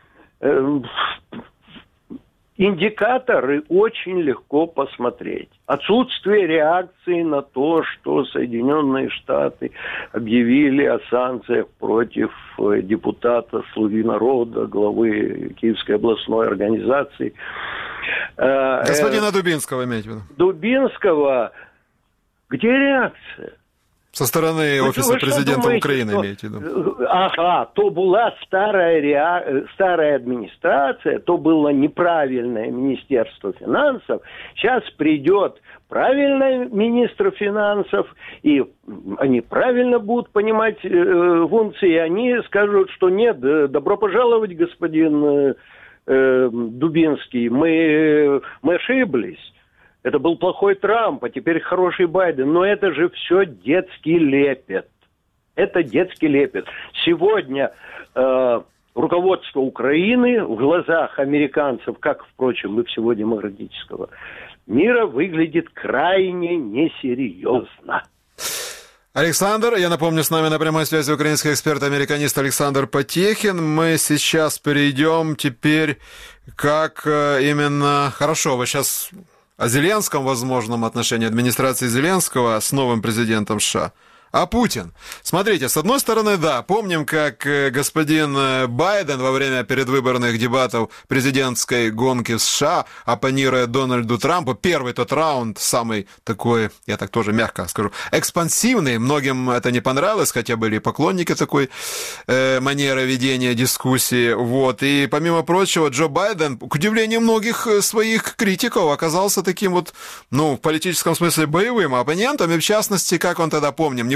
M: Индикаторы очень легко посмотреть. Отсутствие реакции на то, что Соединенные Штаты объявили о санкциях против депутата «Слуги народа», главы Киевской областной организации.
B: Господина Дубинского, имеете в виду?
M: Дубинского. Где реакция?
B: Со стороны офиса президента Украины, имеете в виду?
M: Ага, то была старая администрация, то было неправильное Министерство финансов. Сейчас придет правильный министр финансов, и они правильно будут понимать функции, и они скажут, что нет, добро пожаловать, господин Дубинский, мы ошиблись. Это был плохой Трамп, а теперь хороший Байден. Но это же все детский лепет. Это детский лепет. Сегодня руководство Украины в глазах американцев, как, впрочем, и всего демократического мира, выглядит крайне несерьезно.
B: Александр, я напомню, с нами на прямой связи украинский эксперт-американист Александр Потехин. Мы сейчас перейдем теперь как именно... Хорошо, вы сейчас... о Зеленском возможном отношении администрации Зеленского с новым президентом США. А Путин? Смотрите, с одной стороны, да, помним, как господин Байден во время предвыборных дебатов президентской гонки в США, оппонируя Дональду Трампу, первый тот раунд, самый такой, я так тоже мягко скажу, экспансивный, многим это не понравилось, хотя были поклонники такой манеры ведения дискуссии, вот, и помимо прочего, Джо Байден, к удивлению многих своих критиков, оказался таким вот, в политическом смысле боевым оппонентом, и в частности, как он тогда, помним, не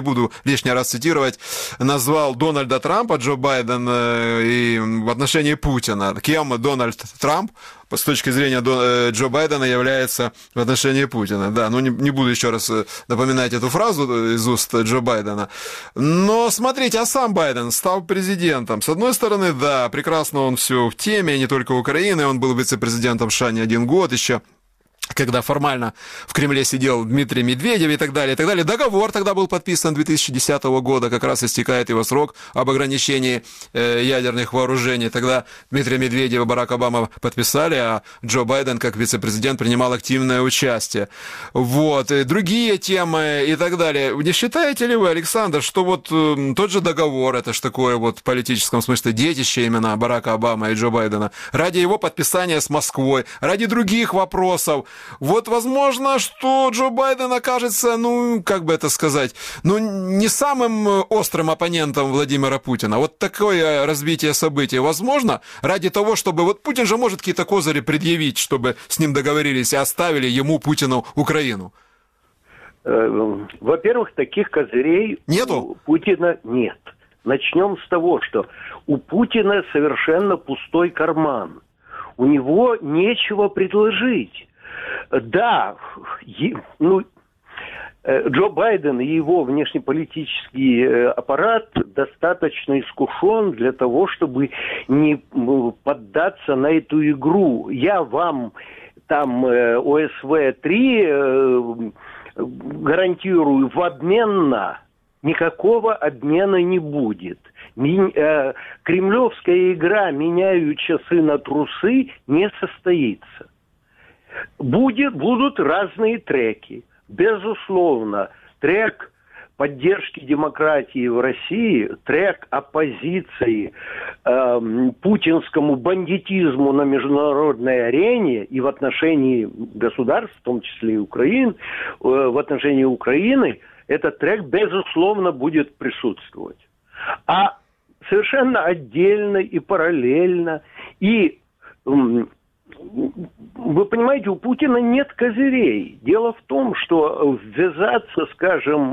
B: буду лишний раз цитировать, назвал Дональда Трампа, Джо Байден, и в отношении Путина. Кем Дональд Трамп с точки зрения Джо Байдена является в отношении Путина. Да, ну не буду еще раз напоминать эту фразу из уст Джо Байдена. Но смотрите, а сам Байден стал президентом. С одной стороны, да, прекрасно он все в теме, не только Украины, он был вице-президентом США не 1 год еще, когда формально в Кремле сидел Дмитрий Медведев и так далее, и так далее. Договор тогда был подписан 2010 года, как раз истекает его срок об ограничении ядерных вооружений. Тогда Дмитрий Медведев и Барак Обама подписали, а Джо Байден, как вице-президент, принимал активное участие. Вот, и другие темы и так далее. Не считаете ли вы, Александр, что вот тот же договор, это ж такое вот в политическом смысле детище именно Барака Обамы и Джо Байдена, ради его подписания с Москвой, ради других вопросов, вот возможно, что Джо Байден окажется, ну, как бы это сказать, ну, не самым острым оппонентом Владимира Путина. Вот такое развитие событий возможно ради того, чтобы... Вот Путин же может какие-то козыри предъявить, чтобы с ним договорились и оставили ему, Путину, Украину.
M: Во-первых, таких козырей
B: нету?
M: У Путина нет. Начнем с того, что у Путина совершенно пустой карман. У него нечего предложить. Да, Джо Байден и его внешнеполитический аппарат достаточно искушен для того, чтобы не поддаться на эту игру. Я вам там ОСВ-3 гарантирую, в обмен на никакого обмена не будет. Кремлевская игра «меняю часы на трусы» не состоится. Будут разные треки. Безусловно, трек поддержки демократии в России, трек оппозиции путинскому бандитизму на международной арене и в отношении государств, в том числе и Украины, в отношении Украины, этот трек, безусловно, будет присутствовать. А совершенно отдельно и параллельно, и... Вы понимаете, у Путина нет козырей. Дело в том, что ввязаться, скажем,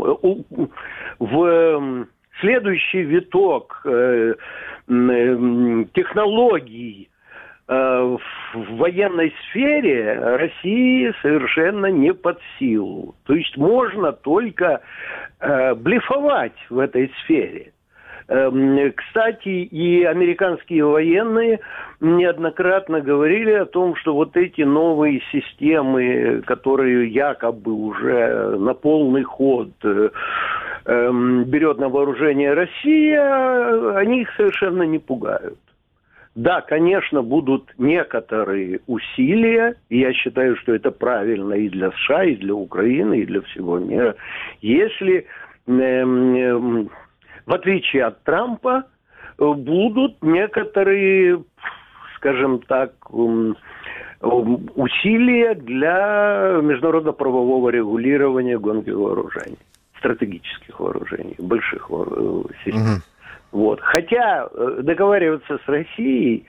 M: в следующий виток технологий в военной сфере России совершенно не под силу. То есть можно только блефовать в этой сфере. Кстати, и американские военные неоднократно говорили о том, что вот эти новые системы, которые якобы уже на полный ход берет на вооружение Россия, они их совершенно не пугают. Да, конечно, будут некоторые усилия, и я считаю, что это правильно и для США, и для Украины, и для всего мира, если... в отличие от Трампа, будут некоторые, скажем так, усилия для международно-правового регулирования гонки вооружений, стратегических вооружений, больших систем. Вот. Хотя договариваться с Россией,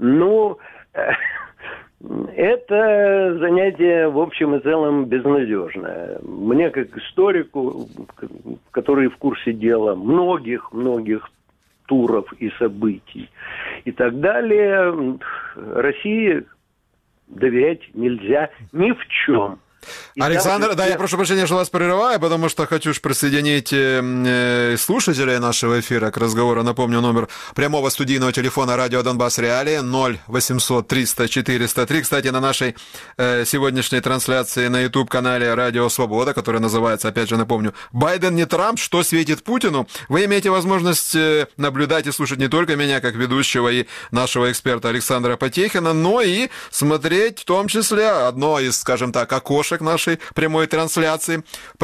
M: это занятие, в общем и целом, безнадежное. Мне, как историку, который в курсе дела многих туров и событий и так далее, России доверять нельзя ни в чем.
B: Александр, да, я прошу прощения, что вас прерываю, потому что хочу присоединить слушателей нашего эфира к разговору. Напомню, номер прямого студийного телефона радио Донбасс Реалии 0800 300 403. Кстати, на нашей сегодняшней трансляции на YouTube-канале Радио Свобода, которая называется, опять же напомню, «Байден не Трамп. Что светит Путину?», вы имеете возможность наблюдать и слушать не только меня, как ведущего, и нашего эксперта Александра Потехина, но и смотреть в том числе одно из, скажем так, окошек нашей прямой трансляции,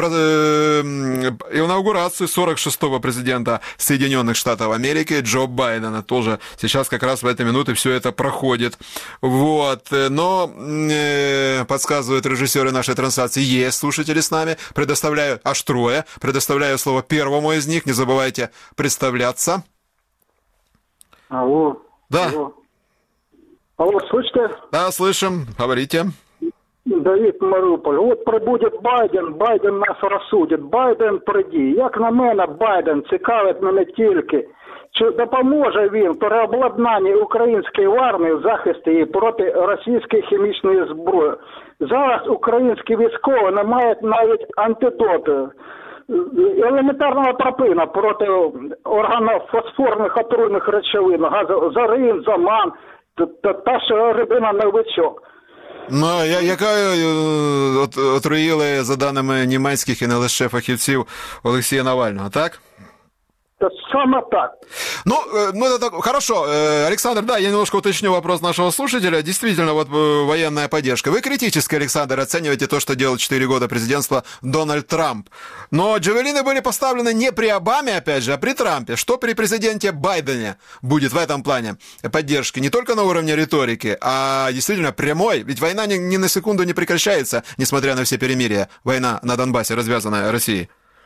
B: инаугурацию 46-го президента Соединенных Штатов Америки Джо Байдена. Тоже сейчас как раз в эти минуты все это проходит. Вот. Но, подсказывают режиссеры нашей трансляции, есть слушатели с нами. Предоставляю аж трое. Предоставляю слово первому из них. Не забывайте представляться.
N: Алло.
B: Да.
N: Алло, слышите?
B: Да, слышим. Говорите.
N: Давид Маріуполь. От прибуде Байден нас розсудить. Байден приді. Як на мене, Байден цікавить мене тільки, чи допоможе він переобладнанні української армії в захисті її проти російської хімічної зброї. Зараз українські військові не мають навіть антидоту. Елементарного тропина проти органофосфорних отруйних речовин, зарин, заман, та ж рибина новичок.
B: Ну, якою отруїли, за даними німецьких і не лише фахівців, Олексія Навального, так?
N: Саме так.
B: Ну, это так, хорошо. Александр, да, я немножко уточню вопрос нашего слушателя. Действительно, вот военная поддержка. Вы критически, Александр, оцениваете то, что делал 4 года президентства Дональд Трамп. Но джавелины были поставлены не при Обаме, опять же, а при Трампе. Что при президенте Байдене будет в этом плане поддержки? Не только на уровне риторики, а действительно прямой. Ведь война ни на секунду не прекращается, несмотря на все перемирия. Война на Донбассе, развязанная Россией.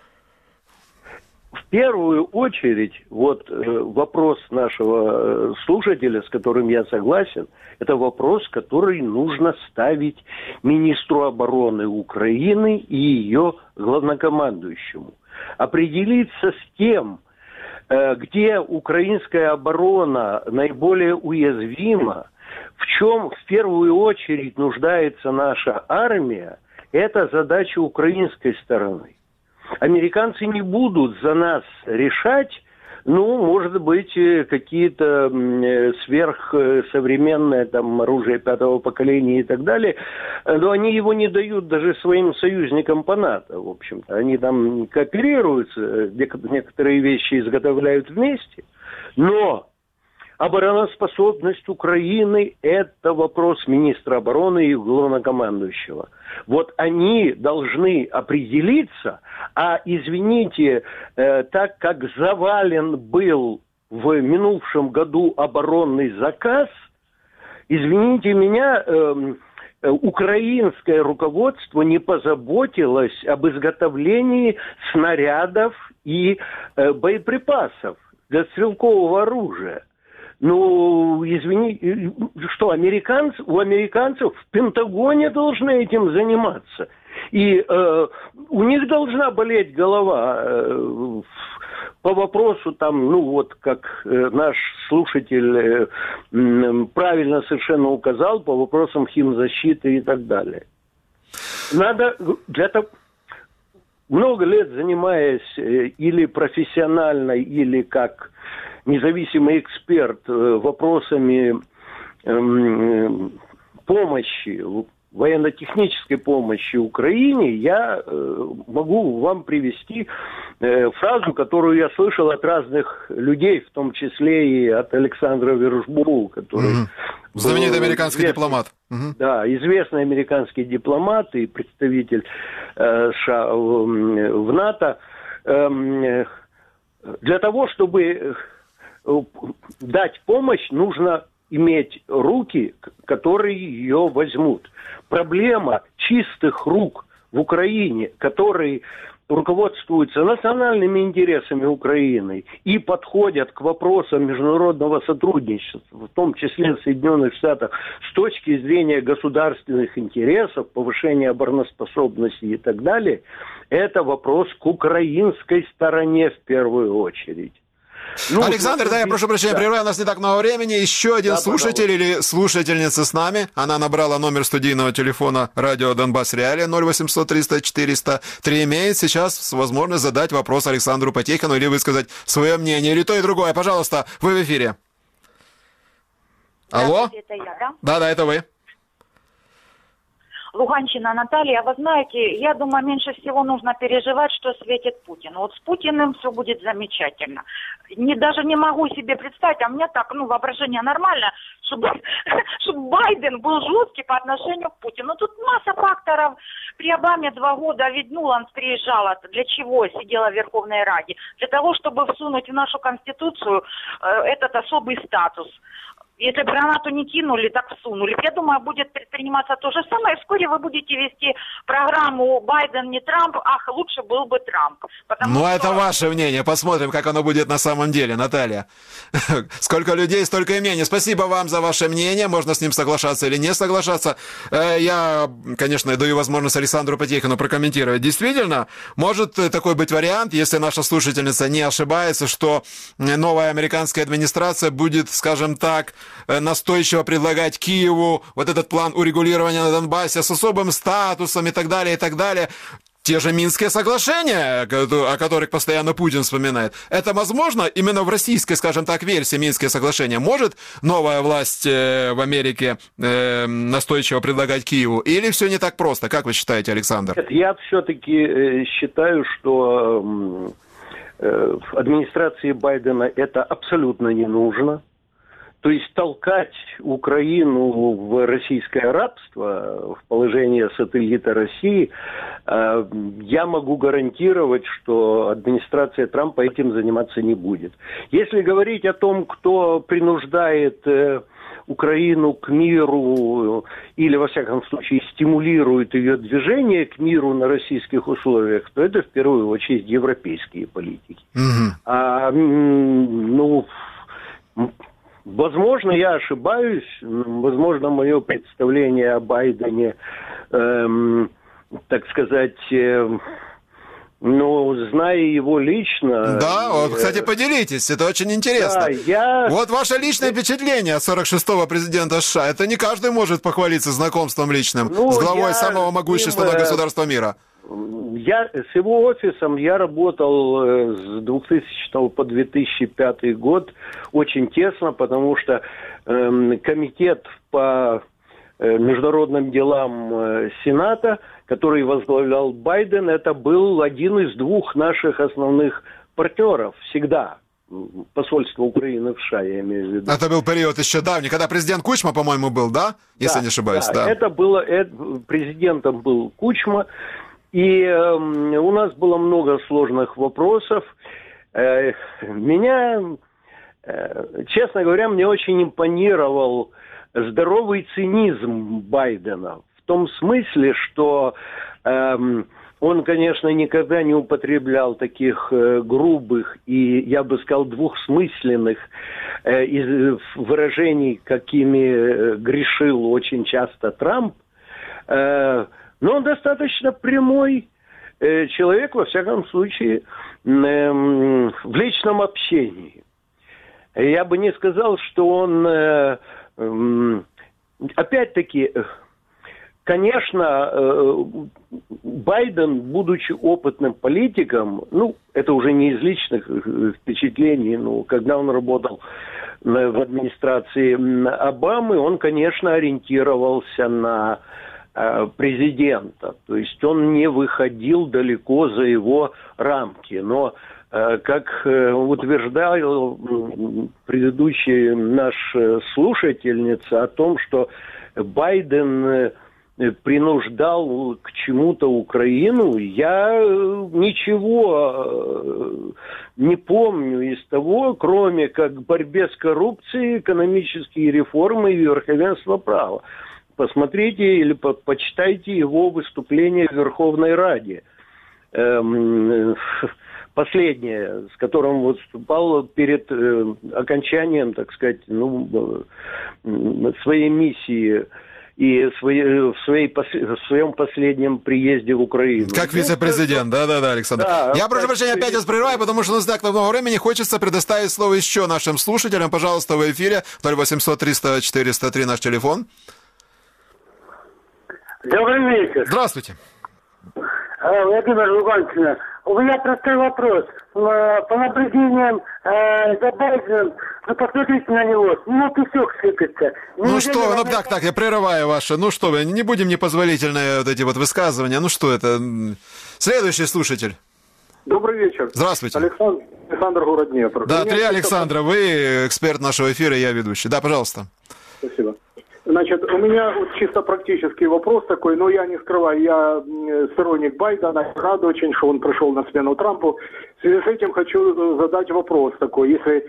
M: В первую очередь, вот вопрос нашего слушателя, с которым я согласен, это вопрос, который нужно ставить министру обороны Украины и ее главнокомандующему. Определиться с тем, где украинская оборона наиболее уязвима, в чем в первую очередь нуждается наша армия, это задача украинской стороны. Американцы не будут за нас решать, ну, может быть, какие-то сверхсовременные там оружие 5-го поколения и так далее, но они его не дают даже своим союзникам по НАТО, в общем-то. Они там кооперируются, некоторые вещи изготовляют вместе, но обороноспособность Украины – это вопрос министра обороны и главнокомандующего. Вот они должны определиться, а, извините, так как завален был в минувшем году оборонный заказ, извините меня, украинское руководство не позаботилось об изготовлении снарядов и боеприпасов для стрелкового оружия. Ну, извини, что, у американцев в Пентагоне должны этим заниматься. И у них должна болеть голова по вопросу, там, ну вот, как наш слушатель правильно совершенно указал, по вопросам химзащиты и так далее. Надо для того... Много лет занимаясь или профессионально, или как независимый эксперт вопросами помощи, военно-технической помощи Украине, я могу вам привести фразу, которую я слышал от разных людей, в том числе и от Александра Вершбоу, который...
B: Знаменитый американский дипломат.
M: Да, известный американский дипломат и представитель США в НАТО. Для того, чтобы дать помощь, нужно иметь руки, которые ее возьмут. Проблема чистых рук в Украине, которые руководствуются национальными интересами Украины и подходят к вопросам международного сотрудничества, в том числе Соединенных Штатов, с точки зрения государственных интересов, повышения обороноспособности и так далее, это вопрос к украинской стороне в первую очередь.
B: Ну, Александр, да, я прошу прощения, прерываю, у нас не так много времени. Еще один слушатель или слушательница с нами. Она набрала номер студийного телефона радио Донбасс Реалии 0800 300 403. Имеет сейчас возможность задать вопрос Александру Потехину или высказать свое мнение, или то и другое. Пожалуйста, вы в эфире. Алло?
O: Это я, да?
B: Да, это вы.
O: Луганщина, Наталья, вы знаете, я думаю, меньше всего нужно переживать, что светит Путин. Вот с Путиным все будет замечательно. Даже не могу себе представить, а мне так, воображение нормально, чтобы Байден был жесткий по отношению к Путину. Тут масса факторов. При Обаме 2 года, ведь Нуланд приезжала, для чего сидела в Верховной Раде? Для того, чтобы всунуть в нашу Конституцию этот особый статус. Если бы гранату не кинули, так всунули. Я думаю, будет предприниматься то же самое. И вскоре вы будете вести программу «Байден не Трамп», ах, лучше был бы Трамп.
B: Ну, это ваше мнение. Посмотрим, как оно будет на самом деле, Наталья. Сколько людей, столько и мнений. Спасибо вам за ваше мнение. Можно с ним соглашаться или не соглашаться. Я, конечно, даю возможность Александру Потехину прокомментировать. Действительно, может такой быть вариант, если наша слушательница не ошибается, что новая американская администрация будет, скажем так, настойчиво предлагать Киеву вот этот план урегулирования на Донбассе с особым статусом и так далее, и так далее. Те же Минские соглашения, о которых постоянно Путин вспоминает. Это возможно именно в российской, скажем так, версии Минские соглашения? Может новая власть в Америке настойчиво предлагать Киеву? Или все не так просто? Как вы считаете, Александр?
M: Я все-таки считаю, что администрации Байдена это абсолютно не нужно. То есть толкать Украину в российское рабство, в положение сателлита России, я могу гарантировать, что администрация Трампа этим заниматься не будет. Если говорить о том, кто принуждает Украину к миру или, во всяком случае, стимулирует ее движение к миру на российских условиях, то это в первую очередь европейские политики. Возможно, я ошибаюсь, возможно, мое представление о Байдене, так сказать, зная его лично...
B: Да, кстати, поделитесь, это очень интересно.
M: Да,
B: Вот ваше личное впечатление от 46-го президента США. Это не каждый может похвалиться знакомством личным с главой самого могущественного государства мира.
M: С его офисом я работал с 2000 по 2005 год очень тесно, потому что комитет по международным делам Сената, который возглавлял Байден, это был один из двух наших основных партнеров всегда. Посольство Украины в США, я имею в виду.
B: Это был период еще давний, когда президент Кучма, по-моему, был, да? Если не ошибаюсь, да.
M: Это было, президентом был Кучма. И у нас было много сложных вопросов. Честно говоря, мне очень импонировал здоровый цинизм Байдена. В том смысле, что он, конечно, никогда не употреблял таких грубых и, я бы сказал, двухсмысленных выражений, какими грешил очень часто Трамп. Но он достаточно прямой человек, во всяком случае, в личном общении. Я бы не сказал, что он... Опять-таки, конечно, Байден, будучи опытным политиком, это уже не из личных впечатлений, но когда он работал в администрации Обамы, он, конечно, ориентировался на президента. То есть он не выходил далеко за его рамки. Но, как утверждал предыдущая наша слушательница о том, что Байден принуждал к чему-то Украину, я ничего не помню из того, кроме как борьбе с коррупцией, экономические реформы и верховенство права. Посмотрите или почитайте его выступление в Верховной Раде. Последнее, с которым выступал перед окончанием, так сказать, своей миссии и в своем последнем приезде в Украину.
B: Как вице-президент, да, Александр. Да, я прошу прощения, опять вас прерываю, потому что у нас так много времени. Хочется предоставить слово еще нашим слушателям. Пожалуйста, в эфире 0800 300 403 наш телефон.
P: Добрый вечер.
B: Здравствуйте.
P: Владимир Луганский. У меня простой вопрос. По наблюдениям за Байденом, посмотрите на него, песок сыпется.
B: Что вы, так, я прерываю ваше. Что вы, не будем непозволительные вот эти вот высказывания. Что это? Следующий слушатель.
Q: Добрый вечер.
B: Здравствуйте.
Q: Александр, город Днепр.
B: Да, 3 Александра, вы эксперт нашего эфира, я ведущий. Да, пожалуйста.
Q: Спасибо. Значит, у меня вот чисто практический вопрос такой, но я не скрываю, я сторонник Байдена, рад очень, что он пришел на смену Трампу. В связи с этим хочу задать вопрос такой, если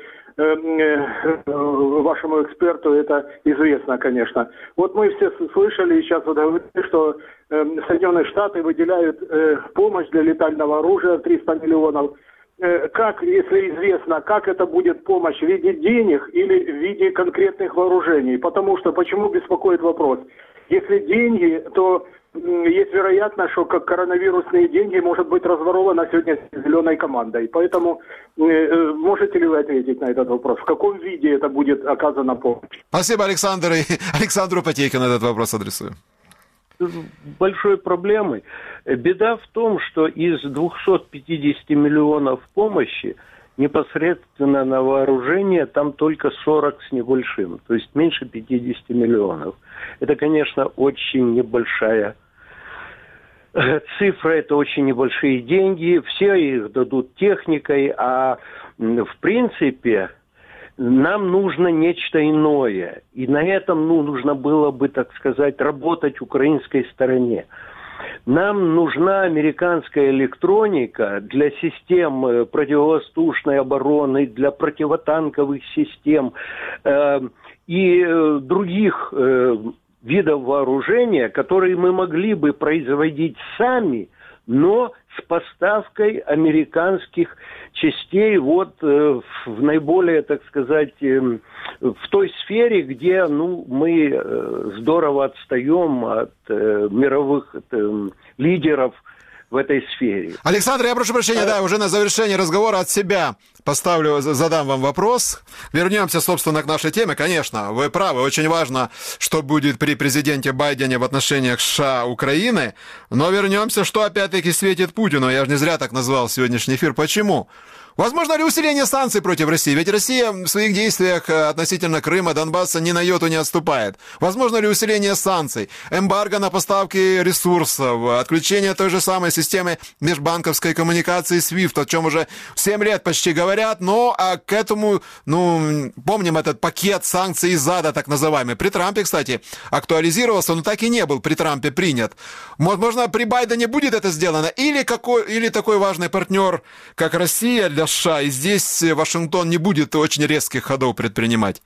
Q: вашему эксперту это известно, конечно. Вот мы все слышали, сейчас вот говорили, что Соединенные Штаты выделяют помощь для летального оружия 300 миллионов. Как, если известно, как это будет помощь в виде денег или в виде конкретных вооружений? Потому что, почему беспокоит вопрос? Если деньги, то есть вероятность, что как коронавирусные деньги может быть разворовано сегодня зеленой командой. Поэтому можете ли вы ответить на этот вопрос? В каком виде это будет оказана помощь?
B: Спасибо, Александр. И Александру Потейкину этот вопрос адресую.
R: Большой проблемой. Беда в том, что из 250 миллионов помощи непосредственно на вооружение там только 40 с небольшим, то есть меньше 50 миллионов. Это, конечно, очень небольшая цифра, это очень небольшие деньги, все их дадут техникой, а в принципе нам нужно нечто иное. И на этом нужно было бы, так сказать, работать украинской стороне. Нам нужна американская электроника для систем противовоздушной обороны, для противотанковых систем и других видов вооружения, которые мы могли бы производить сами, но с поставкой американских частей вот в наиболее, так сказать, в той сфере, где мы здорово отстаем от мировых лидеров в этой сфере.
B: Александр, я прошу прощения, да, уже на завершение разговора от себя задам вам вопрос. Вернемся, собственно, к нашей теме. Конечно, вы правы, очень важно, что будет при президенте Байдене в отношениях США Украины, но вернемся, что опять-таки светит Путину. Я же не зря так назвал сегодняшний эфир. Почему? Возможно ли усиление санкций против России? Ведь Россия в своих действиях относительно Крыма, Донбасса ни на йоту не отступает. Возможно ли усиление санкций? Эмбарго на поставки ресурсов, отключение той же самой системы межбанковской коммуникации SWIFT, о чем уже 7 лет почти говорят, но к этому, помним этот пакет санкций из ада, так называемый. При Трампе, кстати, актуализировался, но так и не был при Трампе принят. Возможно, при Байдене будет это сделано? Или такой важный партнер, как Россия для США, и здесь Вашингтон не будет очень резких ходов предпринимать?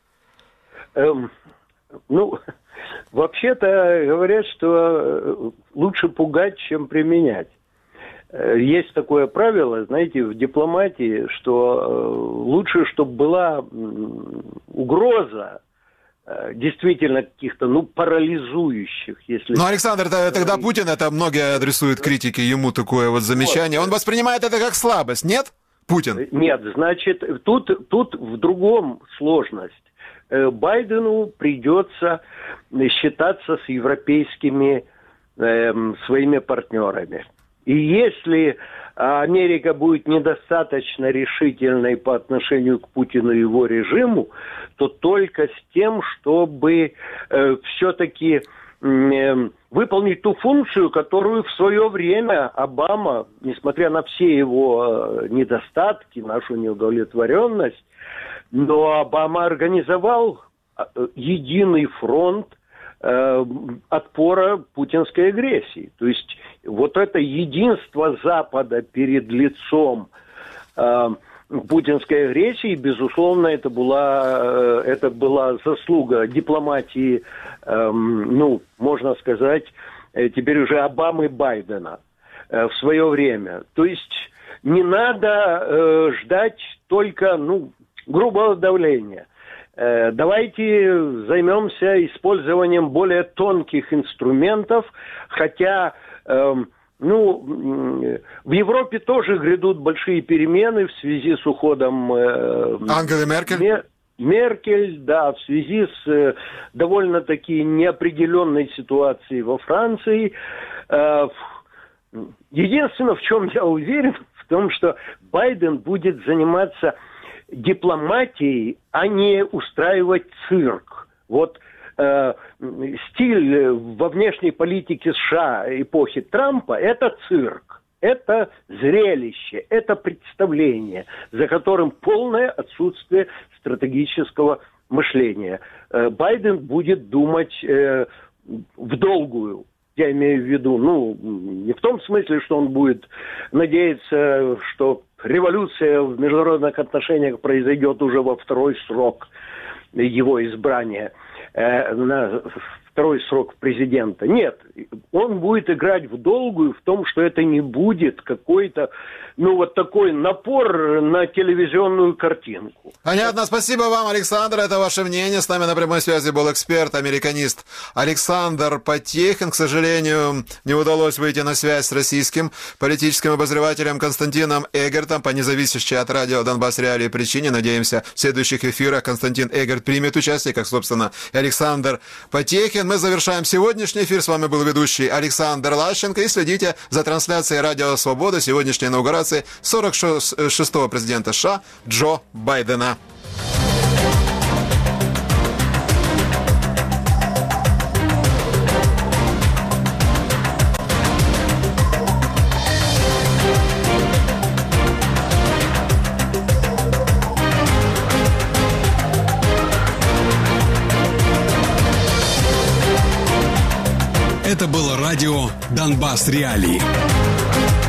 R: Вообще-то говорят, что лучше пугать, чем применять. Есть такое правило, знаете, в дипломатии, что лучше, чтобы была угроза, действительно каких-то, парализующих, если...
B: Александр, тогда Путин, это многие адресуют критики, ему такое вот замечание. Он воспринимает это как слабость, нет? Путин?
R: Нет, значит, тут в другом сложность. Байдену придется считаться с европейскими своими партнерами. И если Америка будет недостаточно решительной по отношению к Путину и его режиму, то только с тем, чтобы все-таки выполнить ту функцию, которую в свое время Обама, несмотря на все его недостатки, нашу неудовлетворенность, но Обама организовал единый фронт отпора путинской агрессии. То есть вот это единство Запада перед лицом путинской агрессии, безусловно, это была заслуга дипломатии, можно сказать, теперь уже Обамы и Байдена в свое время. То есть не надо ждать только, грубого давления. Давайте займемся использованием более тонких инструментов, хотя... в Европе тоже грядут большие перемены в связи с уходом
B: Ангелы Меркель.
R: Меркель, да, в связи с довольно-таки неопределенной ситуацией во Франции. Единственное, в чем я уверен, в том, что Байден будет заниматься дипломатией, а не устраивать цирк. Вот стиль во внешней политике США эпохи Трампа – это цирк, это зрелище, это представление, за которым полное отсутствие стратегического мышления, Байден будет думать в долгую. Я имею в виду, не в том смысле, что он будет надеяться, что революция в международных отношениях произойдет уже во второй срок его избрания, на второй срок президента. Нет, он будет играть в долгую в том, что это не будет какой-то, такой напор на телевизионную картинку.
B: Понятно. Спасибо вам, Александр. Это ваше мнение. С нами на прямой связи был эксперт, американист Александр Потехин. К сожалению, не удалось выйти на связь с российским политическим обозревателем Константином Эгертом по независящей от радио «Донбасс Реалии» причине. Надеемся, в следующих эфирах Константин Эгерт примет участие, как, собственно, и Александр Потехин. Мы завершаем сегодняшний эфир. С вами был ведущий Александр Лащенко. И следите за трансляцией «Радио Свобода» сегодняшней инаугурации 46-го президента США Джо Байдена.
C: Это было радио «Донбасс Реалии».